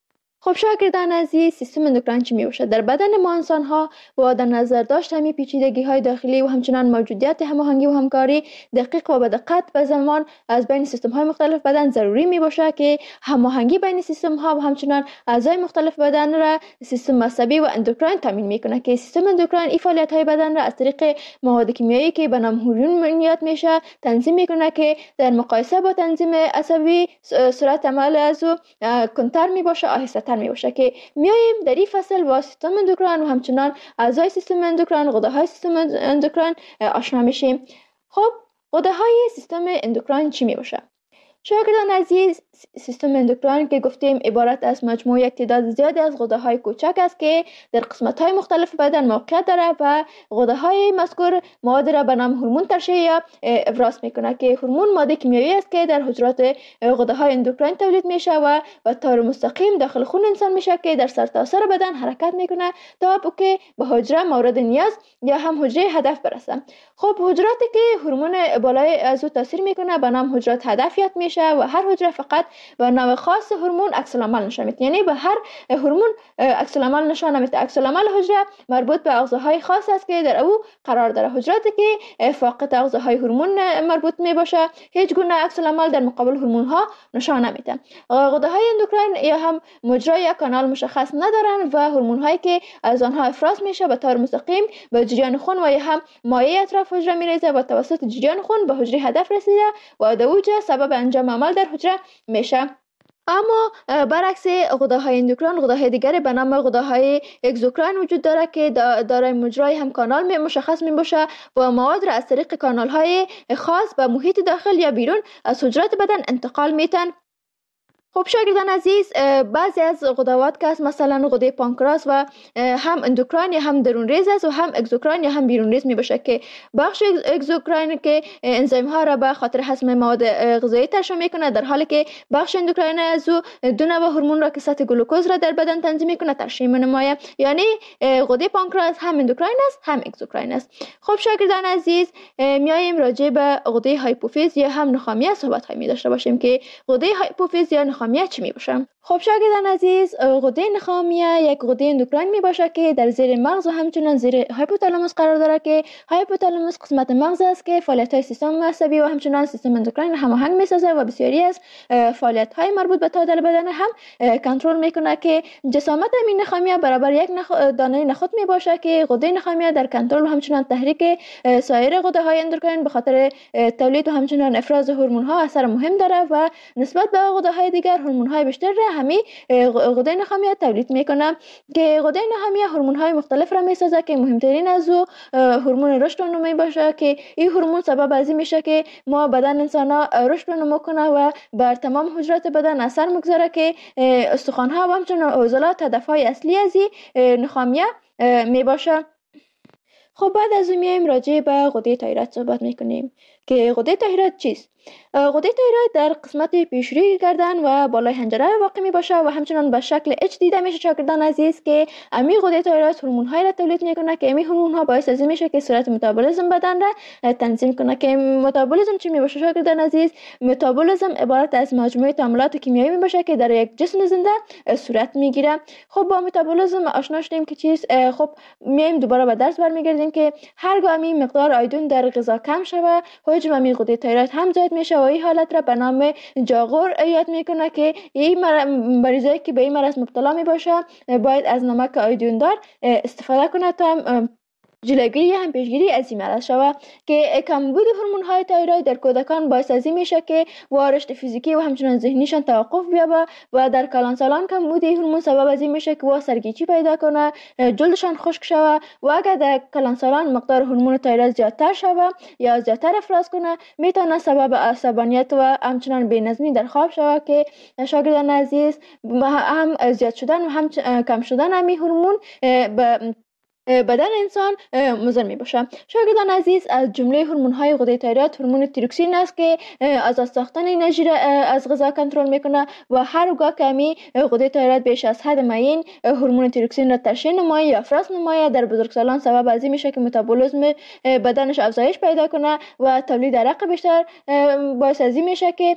خب شاگردان عزیز سیستم اندوکراین چی می باشد؟ در بدن ما انسان ها با در نظر داشت همین پیچیدگی های داخلی و همچنان موجودیت هماهنگی و همکاری دقیق و به دقت و زمان از بین سیستم های مختلف بدن ضروری می باشه که هماهنگی بین سیستم ها و همچنان اعضای مختلف بدن را سیستم عصبی و اندوکراین تامین میکنه که سیستم اندوکراین این فعالیت های بدن را از طریق مواد کیمیایی که به نام هورمون یاد میشه تنظیم میکنه که در مقایسه با تنظیم عصبی سرعت عمل از او کنتر می باشه، آهسته می باشه. که میایم در این فصل با سیستم اندوکراین و همچنان اعضای سیستم اندوکراین، غده های سیستم اندوکراین آشنا میشیم. خب غده های سیستم اندوکراین چی می باشه؟ شاگردان عزیز سیستم اندوکراین که گفتیم عبارت از مجموعه یک تعداد زیادی از غده های کوچک است که در قسمت های مختلف بدن موقعیت داره و غده های مذکور مواد را به نام هورمون ترشح یا افراز میکنه که هورمون ماده کیمیایی است که در حجرات غده های اندوکراین تولید میشه و به طور مستقیم داخل خون انسان میشه که در سرتاسر بدن حرکت میکنه تا که به حجره مورد نیاز یا هم حجره هدف برسه. خب حجراتی که هورمون بالای از او تاثیر میکنه به نام حجرات هدف یاد میشه میشه و هر حجره فقط به نوع خاص هورمون عکس العمل نشان میده. یعنی به هر هورمون عکس العمل نشان میده. عکس العمل حجره مربوط به اغذاهای خاص است که در او قرار داره. حجراتی که فاقد اغذاهای هورمون مربوط می باشه هیچ گونه عکس العمل در مقابل هورمون ها نشان نمیده. غده‌های اندوکراین یا هم مجرا یا کانال مشخص ندارن و هورمون هایی که از آنها افراز میشه به طور مستقیم به جریان خون و یا هم مایع اطراف حجره میریزه و توسط جریان خون به حجره هدف رسیده و در اوجه سبب انجام عمل در حجره میشه. اما برعکس غده‌های اندوکراین، غده‌های دیگری به نام غده‌های اگزوکراین وجود داره که دارای مجرای هم کانال مشخص می باشه و مواد را از طریق کانال‌های خاص به محیط داخل یا بیرون از حجرات بدن انتقال میتن. خب شاگردان عزیز، بعضی از غدوات که هست مثلا غده پانکراس و هم اندوکراین یا هم درون ریز است و هم اگزوکراین یا هم بیرون ریز می باشه که بخش اگزوکراین که انزیم ها را به خاطر هضم مواد غذایی ترشح میکنه، در حالی که بخش اندوکراین از او دو نوع هورمون را که سطح گلوکوز را در بدن تنظیم میکنه ترشح می‌نماید. یعنی غده پانکراس هم اندوکراین است هم اگزوکراین است. خب شاگردان عزیز، میایم راجع به غده هایپوفیز یا هم نخامیه صحبت های می داشته باشیم که غده هایپوفیز یا نخامیه چی می باشه؟ خب شاگردان عزیز، غده نخامیه یک غده اندوکراین می باشه که در زیر مغز و همچنین زیر هایپوتالاموس قرار داره که هایپوتالاموس قسمت مغز است که فعالیت های سیستم عصبی و همچنین سیستم اندوکراین هماهنگ می سازه و بسیاری از فعالیت های مربوط به تعادل بدن هم کنترل میکنه که جسامت همین نخامیه برابر یک نخ... دانه نخود می باشه که غده نخامیه در کنترل و همچنین تحریک سایر غده های اندوکراین به خاطر تولید و همچنین افراز هورمون ها اثر مهم داره و نسبت به غده های دیگر هورمون های بیشتر را همین غده نخامیه تولید میکنه که غده نخامیه هورمون های مختلف را میسازه که مهمترین از او هورمون رشد و نمو باشه که این هورمون سبب از این میشه که ما بدن انسان ها رشد و نمو کنه و بر تمام حجرات بدن اثر میگذاره که استخوان ها و همچنین عضلات هدف های اصلی از این نخامیه می باشه. خب بعد از اون میایم راجع به غده تایروید صحبت میکنیم که غده تایروید چیست؟ غده تایروید در قسمت پیشروی گردن و بالای حنجره واقع می باشه و همچنان به شکل اچ دیده میشه شاگردان عزیز که امی غده تایروید هورمون های را تولید میکنه که امی هورمون ها باعث از میشه که سرعت متابولیسم بدن را تنظیم کنه. که متابولیسم چی می باشه شاگردان عزیز؟ متابولیسم عبارت از مجموعه تعاملات کیمیایی می باشه که در یک جسم زنده صورت میگیره. خب با متابولیسم آشنا شدیم که چیست. خب میایم دوباره به درس برمیگردیم که هرگاه امی مقدار آیودین در غذا کم شوه حجم امی غده تایروید هم زیاد میشه و این حالت را به نام جاغور یاد میکنه که این مریضایی که به این مرض مبتلا می باشه باید از نمک آیودین دار استفاده کنه تا جلوگیری هم پیشگیری از این مرض شود. که کمبود هورمون های تایروید در کودکان باعث از این میشه که رشد فیزیکی و همچنین ذهنیشان توقف بیابه و در کلانسالان کمبود هورمون سبب از این میشه که وا سرگیچی پیدا کنه، جلدشان خشک شود و اگر در کلانسالان مقدار هورمون تایروید زیادتر شود یا زیادتر افراز کنه میتونه سبب عصبانیت و همچنین بی‌نظمی در خواب شود که شاگردان عزیز هم زیاد شدن و هم کم شدن همین هورمون به بدن انسان مضر می باشه. شاگردان عزیز، از جمله هورمون های غده تایروید هورمون تیروکسین است که از ساختن انرژی را از غذا کنترل میکنه و هرگاه که می غده تایروید بیش از حد معین هورمون تیروکسین را ترشح نماید یا افراز نماید در بزرگسالان سبب از این میشه که متابولیسم بدنش افزایش پیدا کنه و تولید عرق بیشتر باعث از این میشه که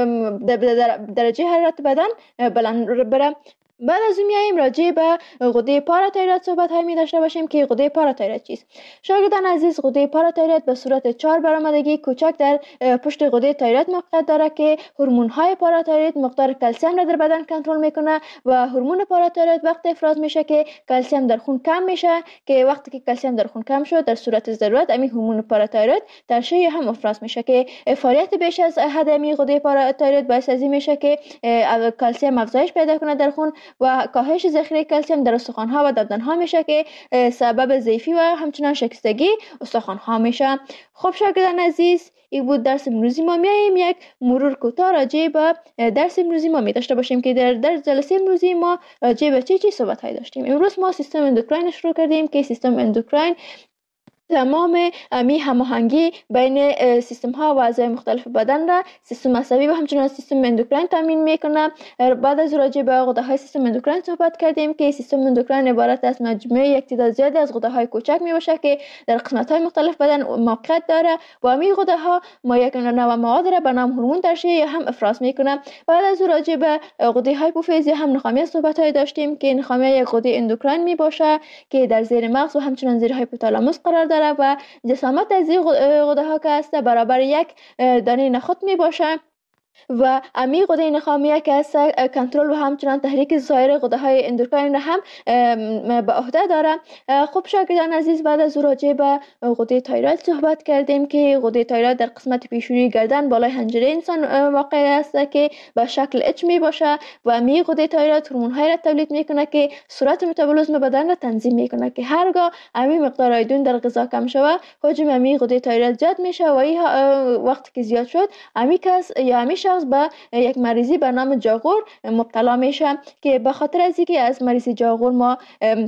درجه حرارت بدن بلند بره. بعد از اون میایم راجع به غده پاراتایروید صحبت های می داشته باشیم که غده پاراتایروید چیست. شاگردان عزیز، غده پاراتایروید به صورت چهار برآمدگی کوچک در پشت غده تایروید موقعیت داره که هورمون های پاراتایروید مقدار کلسیم را در بدن کنترل میکنه و هورمون پاراتایروید وقت افراز میشه که کلسیم در خون کم میشه که وقتی که کلسیم در خون کم شد در صورت ضرورت امی هورمون پاراتایروید ترشح هم افراز میشه که فعالیت بیش از حد امی غده پاراتایروید باعث از این میشه که کلسیم افزایش پیدا کنه در خون و کاهش ذخیره کلسیم در استخوان‌ها و دندان‌ها میشه که سبب ضعفی و همچنین شکستگی استخوان‌ها میشه. خب شاگردان عزیز، این بود درس امروزی ما. میایم یک مرور کوتاه راجع به درس امروزی ما می داشته باشیم که در در جلسه امروزی ما راجع به چه چی صحبت های داشتیم. امروز ما سیستم اندوکراین شروع کردیم که سیستم اندوکراین تمام امی هماهنگی بین سیستم ها و اعضای مختلف بدن را سیستم عصبی و همچنین سیستم اندوکراین تامین میکنه. بعد از راجع به غده های سیستم اندوکراین صحبت کردیم که سیستم اندوکراین عبارت از مجموعه یک تعداد زیادی از غده های کوچک می باشه که در قسمت های مختلف بدن موقعیت داره و امی غده ها ما یک نوع مواد را به نام هورمون ترشح یا هم افراز میکنه. بعد از راجع به غده هایپوفیز هم نخامیه صحبت های داشتیم که نخامیه یک غده اندوکراین می باشه که در زیر مغز و همچنین زیر هایپوتالاموس قرار داره و جسامت از این غده ها که است برابر یک دانه نخود می باشه و امی غده نخامیه که است کنترل و همچنان تحریک سایر غده های اندوکراین را هم به عهده داره. خب شاگردان عزیز، بعد از راجع به غده تایروید صحبت کردیم که غده تایروید در قسمت پیشونی گردن بالای حنجره انسان واقع است که به شکل اچ می باشه و امی غده تایروید هورمون های را تولید میکنه که سرعت متابولیسم بدن را تنظیم میکنه که هرگاه امی مقدار آیودین در غذا کم شوه حجم امی غده تایروید زیاد میشه و این وقتی که زیاد شد امی کس یا امی شخص به یک مریضی به نام جاغور مبتلا میشه که به خاطر از اینکه از مریضی جاغور ما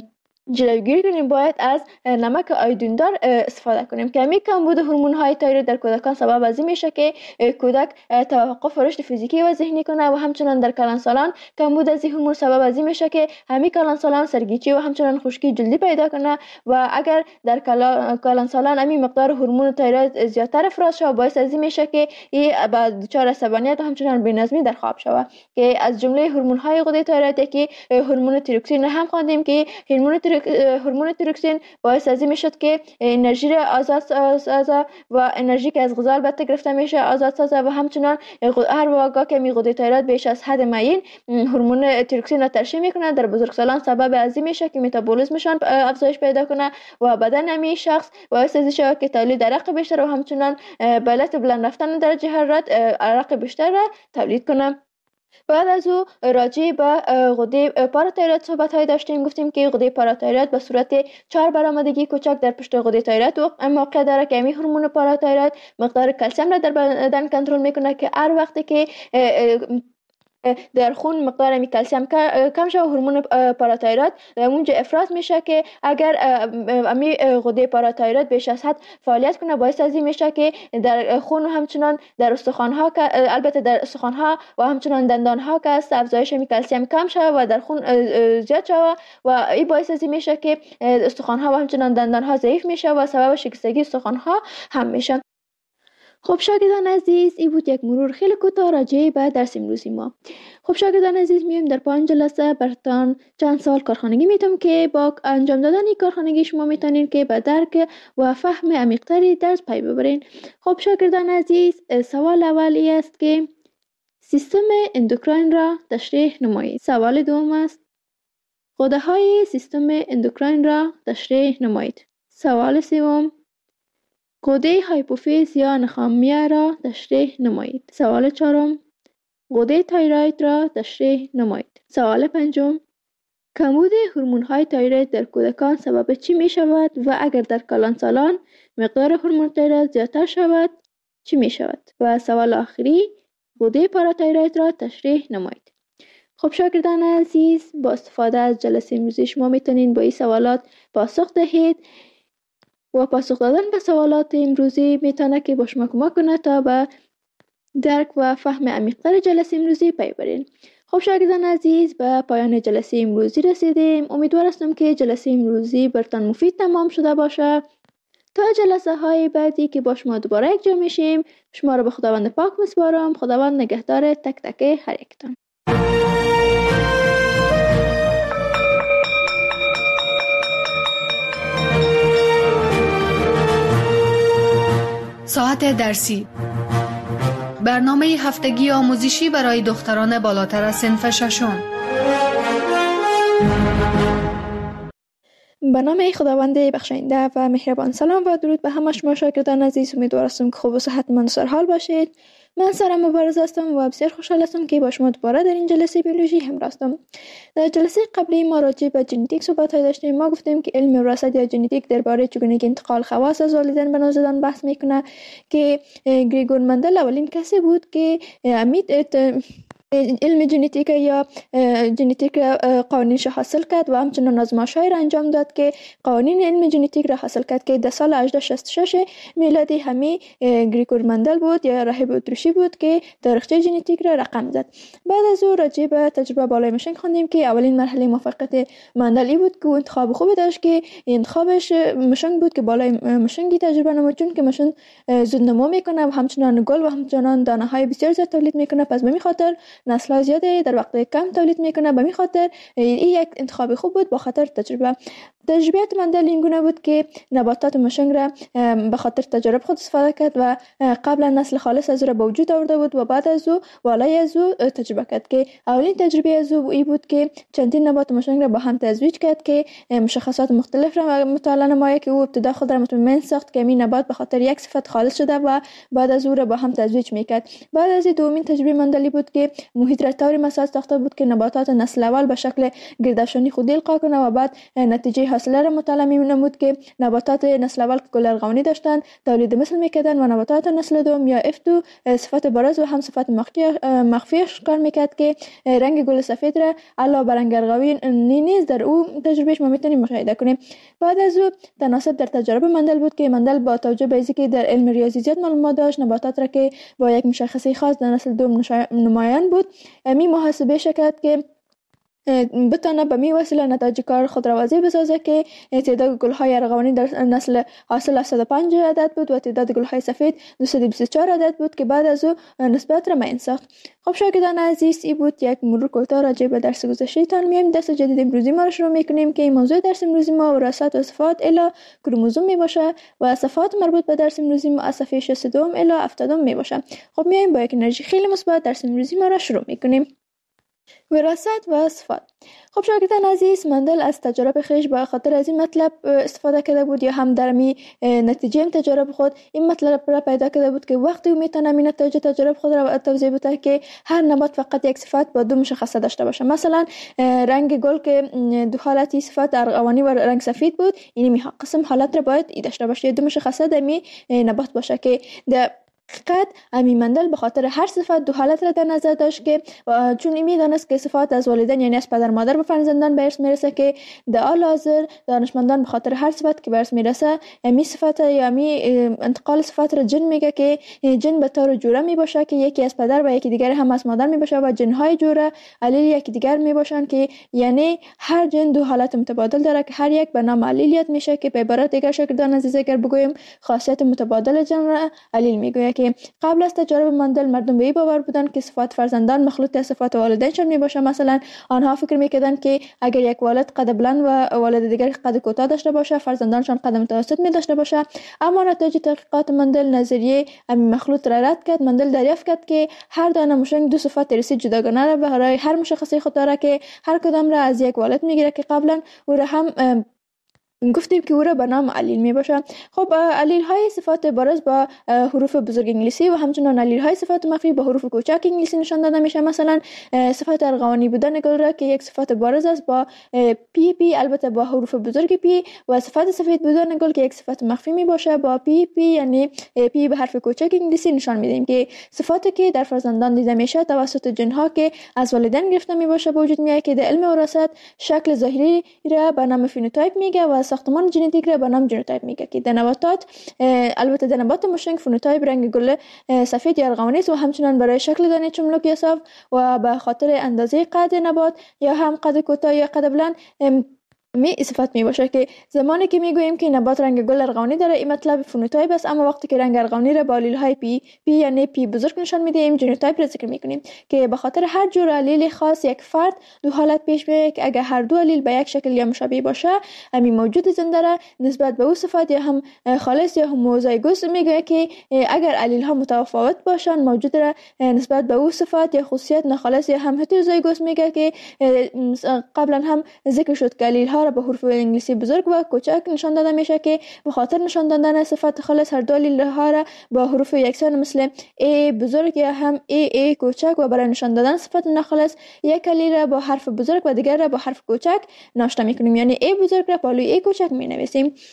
جلوگیری کنیم باید از نمک آیودین دار استفاده کنیم که همین کمبود هورمون های تایروید در کودکان سبب از این میشه که کودک توقف رشد فیزیکی و ذهنی کنه و همچنان در کلانسالان کمبود از این هورمون سبب از این میشه که همین کلانسالان سرگیچی و همچنان خشکی جلدی پیدا کنه و اگر در کلانسالان همین مقدار هورمون تایروید زیادتر افراز شود باعث از این میشه که این بعد دچار عصبانیت و همچنان بی‌نظمی در خواب شود که از جمله هورمون های غده تایروید که هورمون تیروکسین هم خواندیم که هورمون هورمون تیروکسین باعث از این میشد که انرژی را آزاد سازه و انرژی که از غذا البته گرفته میشه آزاد سازه و همچنان هر واقع که می غده تایروید بیش از حد معین هورمون تیروکسین را ترشح میکنه در بزرگسالان سبب از این میشه که متابولیسمشان افزایش پیدا کنه و بدن امی شخص باعث از شود که تولید عرق بیشتر و همچنان به علت بلند رفتن درجه حرارت عرق بیشتر را تولید کنه. بعد از او راجع به غده پاراتایروید صحبت های داشتیم. گفتیم که غده پاراتایروید به صورت چهار برآمدگی کوچک در پشت غده تایروید موقع داره که همین هورمون پاراتایروید مقدار کلسیم را در بدن کنترل میکنه که هر وقتی که در خون مقدار می کلسیم کم شود هورمون پاراتایروید اونجا افراز میشه که اگر امی غده پاراتایروید بیش از حد فعالیت کنه باعث از این میشه که در خون و همچنان در استخوان ها البته در استخوان ها و همچنان دندان ها که است افزایش می کلسیم کم شود و در خون زیاد شود و این باعث از این میشه که استخوان ها و همچنان دندان ها ضعیف میشه و سبب شکستگی استخوان ها هم میشه. خب شاگردان عزیز، این بود یک مرور خیلی کوتاه راجع به درس امروزی ما. خب شاگردان عزیز، میایم در پایان جلسه براتون چند سال کارخانگی میتونم که با انجام دادن این کارخانگی شما میتونین که به درک و فهم عمیق‌تری درس پی ببرین. خب شاگردان عزیز، سوال اولی است که سیستم اندوکراین را تشریح نمایید. سوال دوم است غده های سیستم اندوکراین را تشریح نمایید. سوال سوم غده هایپوفیز یا نخامیه را تشریح نمایید. سوال چهارم غده تایروید را تشریح نمایید. سوال پنجم کمبود هورمون های تایروید در کودکان سبب چی می شود و اگر در کلانسالان مقدار هورمون تایروید زیادتر شود چی می شود؟ و سوال آخری غده پاراتایروید را تشریح نمایید. خب شاگردان عزیز، با استفاده از جلسه امروزی شما میتونین با این سوالات پاسخ دهید و پاسخ دادن به سوالات امروزی میتونه که با شما کمک کنه تا به درک و فهم عمیق‌تر جلسه امروزی پی برین. خب شاگردان عزیز، به پایان جلسه امروزی رسیدیم. امیدوار هستم که جلسه امروزی براتون مفید تمام شده باشه. تا جلسه های بعدی که با شما دوباره یک جا میشیم، شما رو به خداوند پاک میسپارم. خداوند نگهدار تک تک هر یکتان. ساعت درسی، برنامه هفتگی آموزشی برای دختران بالاتر از صنف ششم. به نام خداوند بخشاینده و مهربان. سلام و درود به همه شما شاگردان عزیز. امیدوار هستم که خوب و صحتمند و سرحال باشید. من سارا مبارزه هستم و بسیار خوشحال هستم که با شما دوباره در این جلسه بیولوژی همراه هستم. در جلسه قبلی ما راجع به ژنتیک صحبت داشتیم. ما گفتیم که علم وراثت یا ژنتیک درباره چگونگی انتقال خواص از والدین به نوزادان بحث میکنه که گریگور مندل اولین کسی بود که امید علم ژنتیک یا ژنتیک قوانینش حاصل کرد و همچنان آزمایش‌های را انجام داد که قوانین علم ژنتیک را حاصل کرد که در سال هزار و هشتصد و شصت و شش میلادی همی گریگور مندل بود یا راهب اتریشی بود که تاریخچه ژنتیک را رقم زد. بعد از او راجع به تجربه بالای مشنگ خواندیم که اولین مرحله موفقیت مندل ای بود که انتخاب خوبی داشت که انتخابش مشنگ بود که بالای مشنگی تجربه نمود، چون که مشن زود نمو میکنه و همچنان گل و همچنان دانه های بسیار زیاد تولید میکنه، پس به می خاطر نسل زیاده در وقت کم تولید میکنه. به می خاطر این یک انتخاب خوب بود. با خاطر تجربه تجربیات مندل این گونه بود که نباتات مشنگ را به خاطر تجارب خود استفاده کرد و قبلا نسل خالص از او را به وجود آورده بود و بعد از او والای از او تجربه کرد که اولین تجربه از او ای بود که چندین نبات مشنگ را با هم تزویج کرد که مشخصات مختلف را مطالعه نماید که او ابتدا خود را مطمئن ساخت که این نبات به خاطر یک صفت خالص شده و بعد از او را با هم تزویج میکرد. بعد از دومین تجربه مندلی بود که محیط را طوری مساج ساخته بود که نباتات نسل اول به شکل گردافشانی خودی القا کنه و بعد نتیجه حاصله را مطالعه می‌نمود که نباتات نسل اول که گل ارغوانی داشتند تولید مثل میکردن و نباتات نسل دوم یا اف دو صفت بارز و هم صفت مخفیش کار میکرد که رنگ گل سفید را علاوه بر رنگ ارغوانی نیز در او تجربهش ما میتونیم مشاهده کنیم. بعد از او تناسب در تجارب مندل بود که مندل با توجه به اینکه در علم ریاضی زیاد معلومات داشت نباتات را که با یک مشخصه خاص در نسل دوم نمایان بود می محاسبه شکرد که بتانه به می وسیله نتایج کار خود را واضح بسازه که تعداد گل‌های ارغوانی در نسل حاصل هفتصد و پنج عدد بود و تعداد گل‌های سفید دویست و بیست و چهار عدد بود که بعد از او نسبت را معین ساخت. خب شاگردان عزیز، این بود یک مرور کوتاه راجع به درس گذشته تان. میایم درس جدید امروزی ما را شروع میکنیم که این موضوع درس امروزی ما وراثت و صفات الی کروموزوم می باشه و صفات مربوط به درس امروزی ما از صفحه شصت و دو الی هفتاد می باشه. خب میایم با یک انرژی خیلی مثبت درس امروزی ما را شروع میکنیم. وراثت و صفات. خب شاگردان عزیز، مندل از تجارب خیش به خاطر از این مطلب استفاده کرده بود یا هم در می نتیجه تجارب خود این مطلب را پیدا کرده بود که وقتی او میتونه این نتایج تجارب خود را توضیح بده که هر نبات فقط یک صفت با دو مشخصه داشته باشه. مثلا رنگ گل که دو حالتی صفت ارغوانی و رنگ سفید بود، این می قسم حالت را باید ای داشته باشه، دو مشخصه در می نبات باشه که در حقیقت امی مندل به خاطر هر صفت دو حالت را در نظر داشت که چون این میدانست که صفات از والدین یعنی از پدر مادر به فرزندان به ارث میرسه که در حال حاضر دانشمندان به خاطر هر صفت که به ارث میرسه امی صفت یا امی انتقال صفت را جن میگه که جن به طور جوره می باشه که یکی از پدر و یکی دیگر هم از مادر می باشه و جنهای جوره علیل یکی دیگر می باشن که یعنی هر جن دو حالت متبادل داره که هر یک به نام علیلیت میشه که به عبارت دیگر شاگردان عزیز اگر بگویم خاصیت متبادل جن را علیل میگوید. که قبل از تجارب مندل مردم به این باور بودند که صفات فرزندان مخلوط از صفات والدینشان میباشه. مثلا آنها فکر میکردند که اگر یک والد قد بلند و والد دیگر قد کوتاه داشته باشه فرزندانشان قد متوسط می داشته باشه. اما نتایج تحقیقات مندل نظریه همین مخلوط را رد کرد. مندل دریافت کرد که هر دانه مشنگ دو صفات ارثی جداگانه را برای هر مشخصه خود داره که هر کدام را از یک والد میگیره که قبلا او را هم گفتیم که او را به نام علیل می باشه. خب علیل های صفات بارز با حروف بزرگ انگلیسی و همچنان علیل های صفات مخفی با حروف کوچک انگلیسی نشان داده میشه. مثلا صفات ارغوانی بودن گل را که یک صفات بارز است با پی پی البته با حروف بزرگ پی و صفات سفید بودن گل که یک صفات مخفی می باشه با پی پی یعنی پی به حرف کوچک انگلیسی نشان میدیم که صفاتی که در فرزندان دیده میشه توسط جنها که از والدین گرفته می باشه به وجود میاد که در علم وراثت شکل ظاهری را به نام فنوتایپ میگه و ساختمان ژنتیک را به نام ژنوتایپ میگه که در نباتات البته در نبات مشنگ فنوتایپ رنگ گل سفید یا ارغوانی است و همچنان برای شکل دانه چملک یا صاف و به خاطر اندازه قد نبات یا هم قد کوتاه یا قد بلند می صفت می باشه که زمانی که میگوییم که نبات رنگ گل ارغوانی داره این مطلب فنوتایپ است. اما وقتی که رنگ ارغوانی را با علیل های پی پی یعنی پی بزرگ نشان میدیم ژنوتایپ را ذکر میکنیم که به خاطر هر جور علیل خاص یک فرد دو حالت پیش میاد که اگر هر دو علیل به یک شکل یا مشابه باشه همین موجود زنده را نسبت به او صفات یا هم خالص یا هموزایگوس میگه که اگر علیل ها متفاوت باشن موجود را نسبت به او صفات یا خاصیت ناخالص یا هم هتروزایگوس میگه که قبلا هم ذکر شد که علیل را به حروف انگلیسی بزرگ و کوچک نشان داده میشه که به خاطر نشان دادن صفات خالص هر دو علیل ها را با حروف یکسان مثل ای بزرگ یا هم ای ای کوچک و برای نشان دادن صفات ناخالص یک علیل را با حرف بزرگ و دیگر را با حرف کوچک ناشته میکنیم یعنی ای بزرگ را بالای ای کوچک می نویسیم.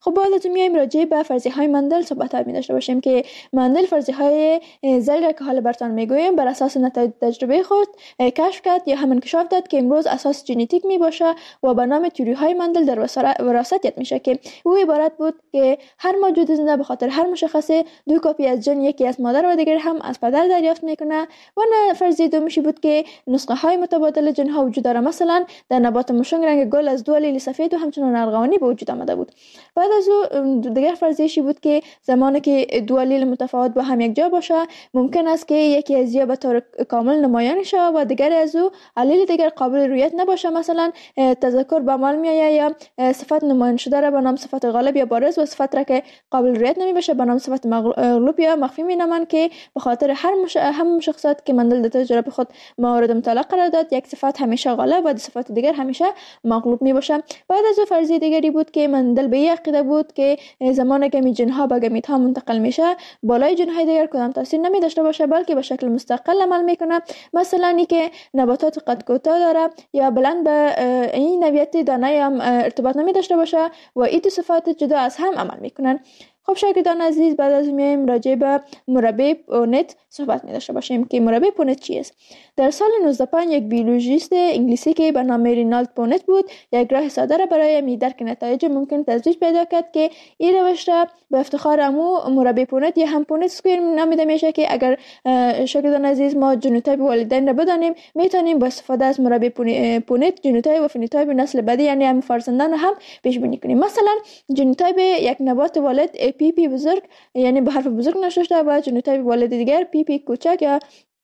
خب بعد از میایم راجع به فرضیه های مندل صحبت می داشته باشیم که مندل فرضیه های زیر که حالا براتون میگویم بر اساس نتایج تجربه خود کشف کرد یا هم انکشاف داد که امروز اساس ژنتیک می باشه و به نام تئوری های مندل در وراثت یاد میشه که او عبارت بود که هر موجود زنده به خاطر هر مشخصه دو کپی از ژن، یکی از مادر و دیگر هم از پدر دریافت میکنه. و نه فرضیه دومشی بود که نسخه های متبادل ژن ها وجود داره. مثلا در نبات مشنگ رنگ گل از دو الیل سفید و همچنان ارغوانی به وجود آمده بود. بعد از او دیگر فرضیه‌ای بود که زمانی که دو الیل متفاوت با هم یک جا باشه ممکن است که یکی از یا به طور کامل نمایان شود و دیگر از او الیل دیگر قابل رویت نباشه. مثلا تذکر به عمل میآید یا صفت نمایان شده را به نام صفت غالب یا بارز و صفت را که قابل رویت نمی باشه به نام صفت مغلوب یا مخفی می نامند که به خاطر هر مش... هم شخصیت که مندل در تجربه خود مورد مطالعه قرار داد یک صفت همیشه غالب و صفت دیگر همیشه مغلوب می باشه. بعد از او فرضیه دیگری بود که مندل به عقیده بود که زمانی که ژن ها به گمیت ها منتقل میشه بالای ژن های دیگر کدام تاثیر نمی داشته باشه بلکه به شکل مستقل عمل میکنه. مثلا اینکه نباتات قد کوتاه داره یا بلند به این نوعیت دانه هم ارتباط نمی داشته باشه و این دو صفات جدا از هم عمل میکنن. خب شاگردان عزیز بعد از میایم راجع به مربع پونت صحبت می داشته باشیم که مربع پونت چیست. در سال نوزده صد و پنج یک بیولوژیست انگلیسی که به نام رینالد پونت بود یک راه ساده را برای می درک نتایج ممکن تزویج پیدا کرد که این روش را به افتخار امو مربع پونت یا هم پونت اسکوئر نامیده میشه که اگر شاگردان عزیز ما ژنوتایپ والدین را بدانیم میتونیم با استفاده از مربع پونت ژنوتایپ و فنوتایپ نسل بعدی یعنی هم فرزندان هم پیش بینی کنیم. مثلا ژنوتایپ یک نبات والد پی پی بزرگ یعنی به حرف بزرگ نوشته شده و ژنوتایپ والد دیگر پی پی کوچک یا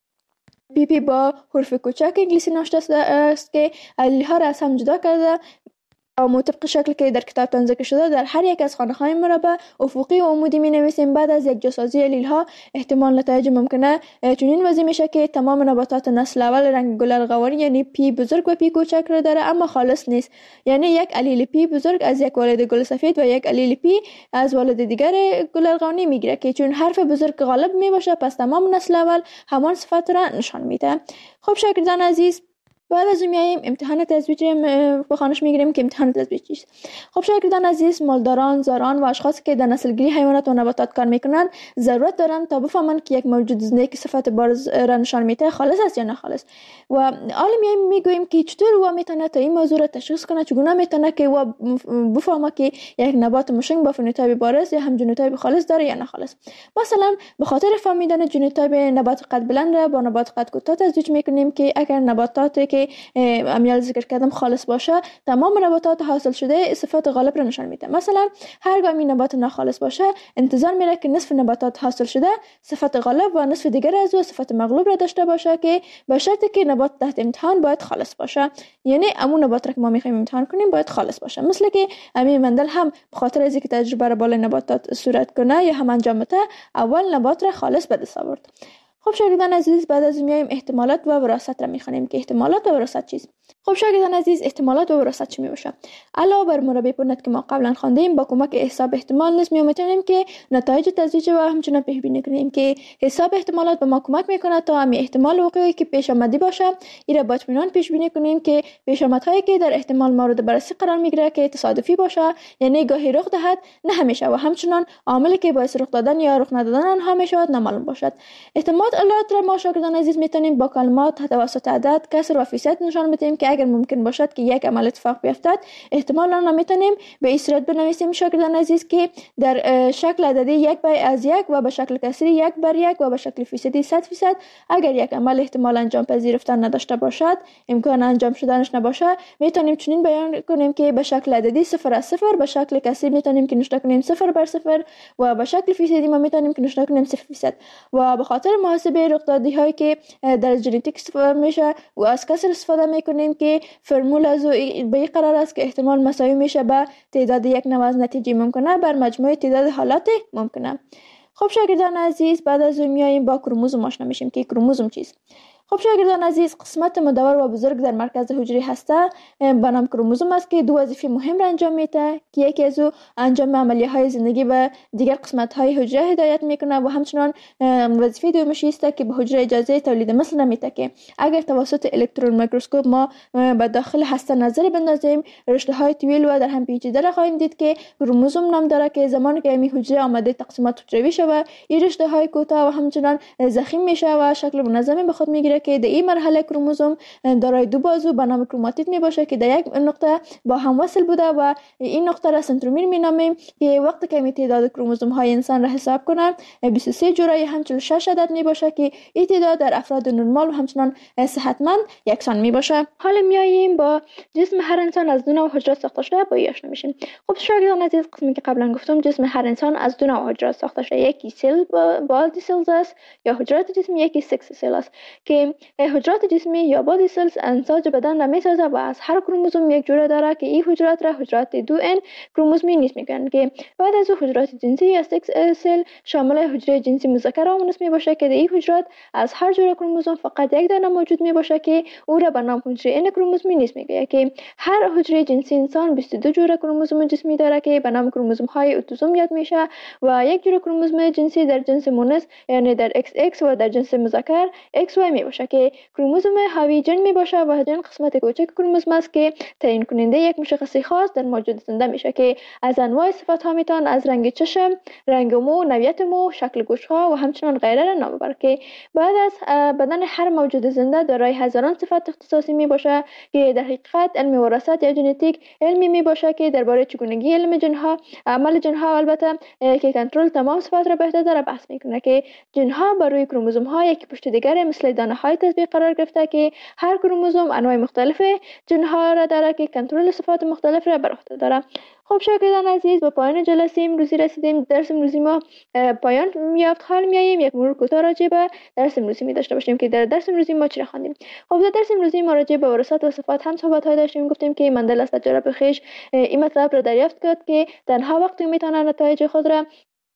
پی پی با حرف کوچک انگلیسی نوشته است که الیل ها را از هم جدا کرده و مطابق شکل که در کتابتان ذکر شده در هر یک از خانه های مربع افقی و عمودی می نویسیم. بعد از یک جاسازی الیل ها احتمال نتایج ممکنه چنین وضعی میشه که تمام نباتات نسل اول رنگ گل ارغوانی یعنی پی بزرگ و پی کوچک را داره اما خالص نیست. یعنی یک الیل پی بزرگ از یک والد گل سفید و یک الیل پی از والد دیگر گل ارغوانی میگیره که چون حرف بزرگ غالب می باشه پس تمام نسل اول همان صفت را نشان میده. خب شاگردان عزیز بعد از میایم امتحان تزویج به خانش میگیریم که امتحان تزویج چیست. خب شاگردان عزیز مالداران، زاران و اشخاصی که در نسلگیری حیوانات و نباتات کار میکنن ضرورت دارن تا بفهمند که یک موجود زنده که صفت بارز را نشان میده خالص است یا ناخالص. و حالا میایم میگوییم که چطور او میتونه تا این موضوع را تشخیص کنه، چگونه میتونه که او بفهمه که یک نبات مشنگ با فنوتایپ بارز یا هم ژنوتایپ خالص داره یا ناخالص. مثلا به خاطر فهمیدن ژنوتایپ نبات قد بلند را با نبات قد کوتاه تزویج میکنیم که اگر نباتاتی که امیال ذکر کردم خالص باشه تمام نباتات حاصل شده صفات غالب را نشان میده. مثلا هرگاه این نبات ناخالص باشه انتظار میره که نصف نباتات حاصل شده صفت غالب و نصف دیگر از او صفت مغلوب را داشته باشه که به شرطی که نبات تحت امتحان باید خالص باشه. یعنی همون نبات را که ما میخوایم امتحان کنیم باید خالص باشه. مثل که امین مندل هم به خاطر از اینکه تجربه را بالای نباتات صورت کنه یا هم انجام بده اول نبات را خالص به دست آورد. خب شاگردان عزیز بعد از میایم احتمالات و وراثت را میخوانیم که احتمالات و وراثت چیست. خب شاگردان عزیز احتمالات و وراثت چی میباشه؟ علاوه بر مربع پونت که ما قبلا خواندیم با کمک حساب احتمال نیز میتونیم که نتایج تزویج و همچنین پیش بینی کنیم که حساب احتمالات به ما کمک میکنه تا همین احتمال وقوعی که پیش آمده باشه این را با اطمینان پیش بینی کنیم که پیش آمدهایی که در احتمال مورد بررسی قرار میگیره که تصادفی باشه یعنی گاهی رخ دهد نه همیشه و همچنین عاملی که باعث رخ دادن یا رخ ندادن آنها میشود نامعلوم باشد. احتمالات را ما شاگردان عزیز میتونیم با کلمات توسط عدد، کسر و فیصد نشان بدیم که اگر ممکن باشد که یک عمل اتفاق بیفتد احتمال آن را میتونیم به این صورت بنویسیم شاگردان عزیز که در شکل عددی یک بر از یک و به شکل کسری یک بر یک و به شکل فیصدی صد فیصد اگر یک عمل احتمال انجام پذیرفتن نداشته باشد امکان انجام شدنش نباشه میتونیم چنین بیان کنیم که به شکل عددی صفر از صفر به شکل کسری میتونیم که نشان کنیم صفر بر صفر و به شکل فیصدی ما میتونیم که نشان کنیم صفر فیصد. و به خاطر محاسبه رخدادی هایی که در ژنتیک استفاده میشه و از کسر استفاده میکنیم که فرمول از به این قرار است که احتمال مساوی میشه به تعداد یک نوع از نتیجه ممکنه بر مجموع تعداد حالات ممکنه. خب شاگردان عزیز بعد از اون میایم با کروموزوم آشنا میشیم که کروموزوم چیست. خب شاگردان عزیز، قسمت مدور و بزرگ در مرکز حجره هسته به نام کروموزوم است که دو وظیفه مهم را انجام میده که یکی از او انجام عملیه های زندگی و دیگر قسمت های حجره هدایت میکنه و همچنان وظیفه دومش است که به حجره اجازه تولید مثل نمیده که اگر توسط الکترون میکروسکوپ ما به داخل هسته نظر بندازیم رشته های طویل و در هم پیچیده را خواهیم دید که کروموزوم نام داره که زمانی که این حجره آمده تقسیمات حجروی شود این رشته های کوتاه و همچنان ضخیم میشه و شکل منظمی به خود میگیره که در این مرحله کروموزوم دارای دو بازو به نام کروماتید می باشه که در یک نقطه با هم وصل بوده و این نقطه را سنترومیر می نامیم که وقتی که می تعداد کروموزوم های انسان را حساب کنن بیست و سه جورای هم چهل و شش عدد می باشه که این تعداد در افراد نرمال و همچنان صحتمند یکسان می باشه. حالا میاییم با جسم هر انسان از دو نوع حجرات ساخته شده با آشنا میشیم. خب شاگردان عزیز، قسمی که قبلا گفتم جسم هر انسان از دو نوع حجرات ساخته شده، یکی سل بادی سلز است یا حجرات جسمی، یکی سکس سل است که حجرات جسمی یا بادی سلز انساج بدن را میسازه و از هر کروموزوم یک جوره داره که این حجرات را حجرات دو ان کروموزومی نیست میگن که بعد از حجرات جنسی یا سکس سل شامل حجره جنسی مذکر و مؤنث می باشه که در این حجرات از هر جوره کروموزوم فقط یک دانه موجود می باشه که او را به نام حجره ان کروموزومی نیست میگه که هر حجره جنسی انسان بیست و دو جوره کروموزوم جسمی داره که به نام کروموزوم های اتوزوم یاد میشه و یک جوره کروموزوم جنسی در جنس مؤنث یعنی در ایکس ایکس و در جنس مذکر ایکس وای می باشه که کروموزوم حاوی جن می باشه و جن قسمت کوچک کروموزوم است که تعیین کننده یک مشخصه خاص در موجود زنده میشه که از انواع صفات ها میتون از رنگ چشم، رنگ مو، نوعیت مو، شکل گوش ها و همچنان غیره را نام ببره که بعد از بدن هر موجود زنده دارای هزاران صفات اختصاصی می باشه که در حقیقت علم وراثت یا ژنتیک علمی می باشه که درباره چگونگی علم جن ها، عمل جن ها البته که کنترل تمام صفات را به عهده داره بحث میکنه که جن ها بر روی کروموزوم ها یکی پشت دیگر مثل دانه های تطبیق قرار گرفته که هر کروموزوم انواع مختلف جن ها را داره که کنترل صفات مختلف را بر عهده داره. خب شاگردان عزیز، به پایان جلسه امروزی رسیدیم. درس امروزی ما پایان یافت. حال میاییم یک مرور کوتاه راجع به درس امروزی می داشته باشیم که در درس امروزی ما چی را خواندیم. خب در درس امروزی ما راجع به وراثت و صفات هم صحبت های داشتیم. گفتیم که مندل از تجربه خویش این مطلب را دریافت کرد که تنها وقتی میتونه نتایج خود را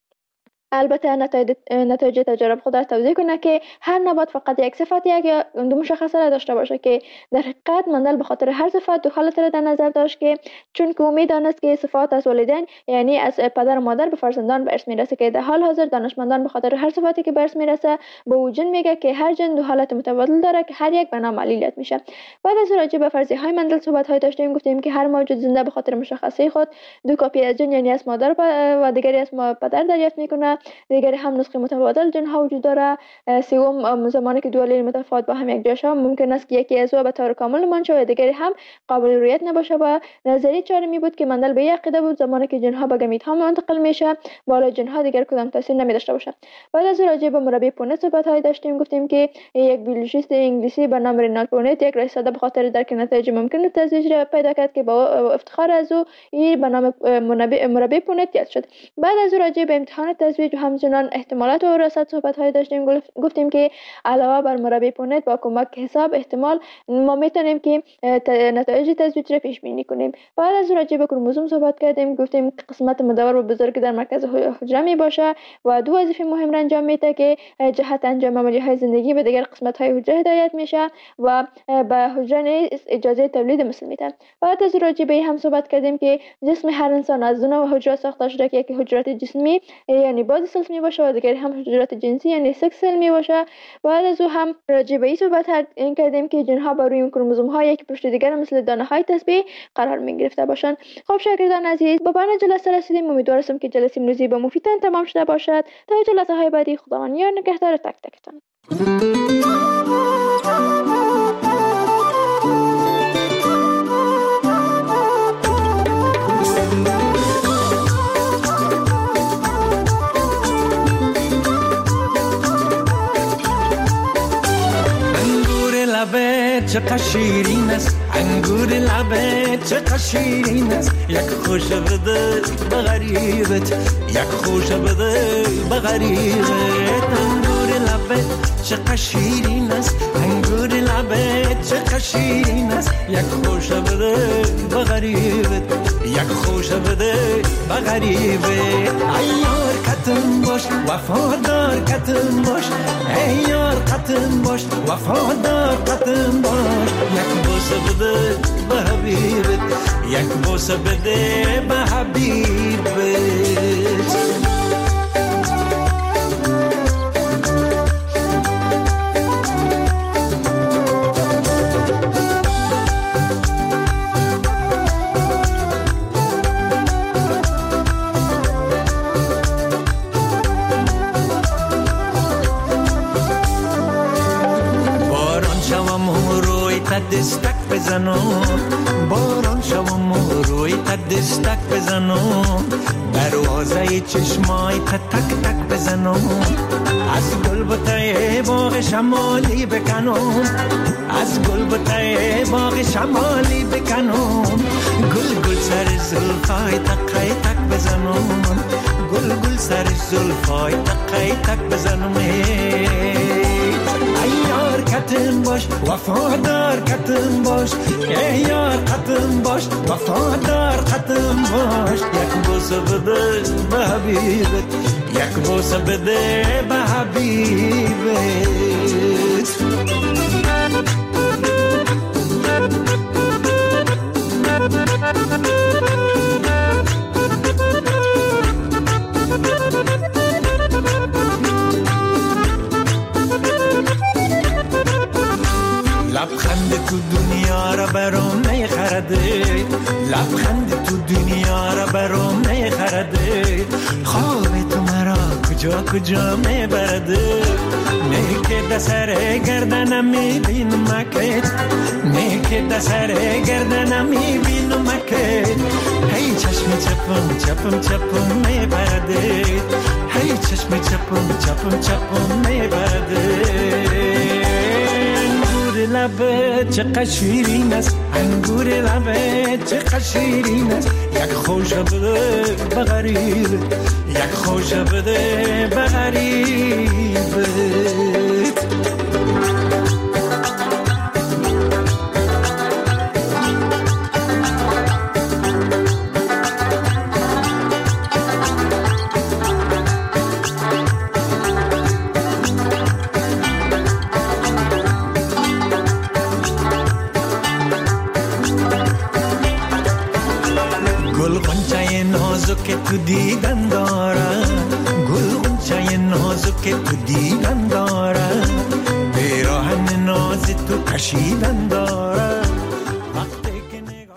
البته نتایج نتایج تجارب خود را توضیح کنه که هر نبات فقط یک صفت یک یا دو مشخصه را داشته باشه که در حقیقت مندل به خاطر هر صفت دو حالت را در نظر داشت که چون که امید دانست که صفات از والدین یعنی از پدر و مادر به فرزندان به ارث میرسه که در حال حاضر دانشمندان به خاطر هر صفتی که به ارث میرسه به او جن میگه که هر جن دو حالت متبادل داره که هر یک به نام علیت میشه. بعد از راجع به فرضیه های مندل صحبت های داشتیم. گفتیم که هر موجود زنده به خاطر مشخصه خود دو کپی از جن یعنی از مادر و دیگری از پدر دریافت میکنه. دیگر هم نسخه متبادل جن ها وجود داره. سوم زمانی که دو علیل متفاوت با هم یک جا شوند ممکن است که یکی از او به طور کامل نمان شود و دیگری هم قابل رؤیت نباشه. و نظریه چهارمی بود که مندل به عقیده بود زمانی که جن ها به گمیت ها منتقل میشه بالا جن ها دیگر کدام تاثیر نمی داشته باشه. بعد از راجع به مربی پونت صحبت های داشتیم. گفتیم که یک بیولوژیست انگلیسی به نام رینالد پونت یک رئیس داده به خاطر درک نتایج ممکن تزریق را پیدا کرد که با افتخار از او این به نام مربی پونت یاد شد. بعد از راجع به امتحان تزریق و همچنان احتمالات و وراثت صحبت های داشتیم. گفتیم که علاوه بر مربی پونت با کمک حساب احتمال ما میتونیم که نتایج تزریق را پیش بینی کنیم. بعد از راجع به کروموزوم صحبت کردیم. گفتیم قسمت مدور و بزرگ در مرکز حجره می باشه و دو وظیفه مهم را انجام میده که جهت انجام عملیه های زندگی به دیگر قسمت های حجره هدایت میشه و به حجره اجازه تولید مثل میده. بعد از راجع به هم صحبت کردیم که جسم هر انسان از دو نوع حجره ساخته شده که یکی حجرات جسمی یعنی بادی سلز می باشه و دیگری هم حجرات جنسی یعنی سکس سل می باشه. بعد از او هم راجع به این صحبت کردیم که جن ها بر روی کروموزوم ها یک پشت دیگر مثل دانه های تسبیح قرار می گرفته باشند. خب شاگردان عزیز، با پایان جلسه رسیدیم. امیدوارم که جلسه امروزی به مفیدتان تمام شده باشد. تا جلسه های بعدی خداوند یار نگهدار تک تکتان. چقدر شیرین است انگور لبه، چقدر شیرین است یک خوش بده به غریبت، یک خوش بده به غریبت. انگور لبه چقدر شیرین است انگور لبه، چقدر شیرین است یک خوش بده به غریبت، یک خوش بده به غریبه. ای یار قطن باش وفادار قطن باش، ای یار قطن باش وفادار قطن باش. یک بوسه بده به حبیبت، یک بوسه بده به حبیبت. دستک بزنم، باران شوم و روی تا دستک بزنم، دروازه چشمای تا تک تک بزنم، از گل بوته باغ شمالی بکنم، از گل بوته باغ شمالی بکنم، گل گل سر زلفای تقای تک بزنم، گل گل سر زلفای تقای تک بزنم. ای یار قطن باش وفادار قطن باش، ای یار قطن باش وفادار قطن باش. یک بوسه بده به حبیبت، یک بوسه بده به حبیبت. لبخند تو دنیا را برام میخرده، لبخند تو دنیا را برام میخرده، خواب تو مرا کجا کجا میبرده. نه که دسر گردنم میبینم مکت، نه که دسر گردنم میبینم مکت. هی چشم چپم چپم چپم میبرده، هی چشم چپم چپم چپم میبرده. لبه چقدر شیرین است، انگور لبه چقدر شیرین است. یک خوش بده به غریبه، یک خوش بده به غریبه. که تو دیدن داره، گل غنچه نازو که تو دیدن داره، بیراهن ناز تو کشیدن داره.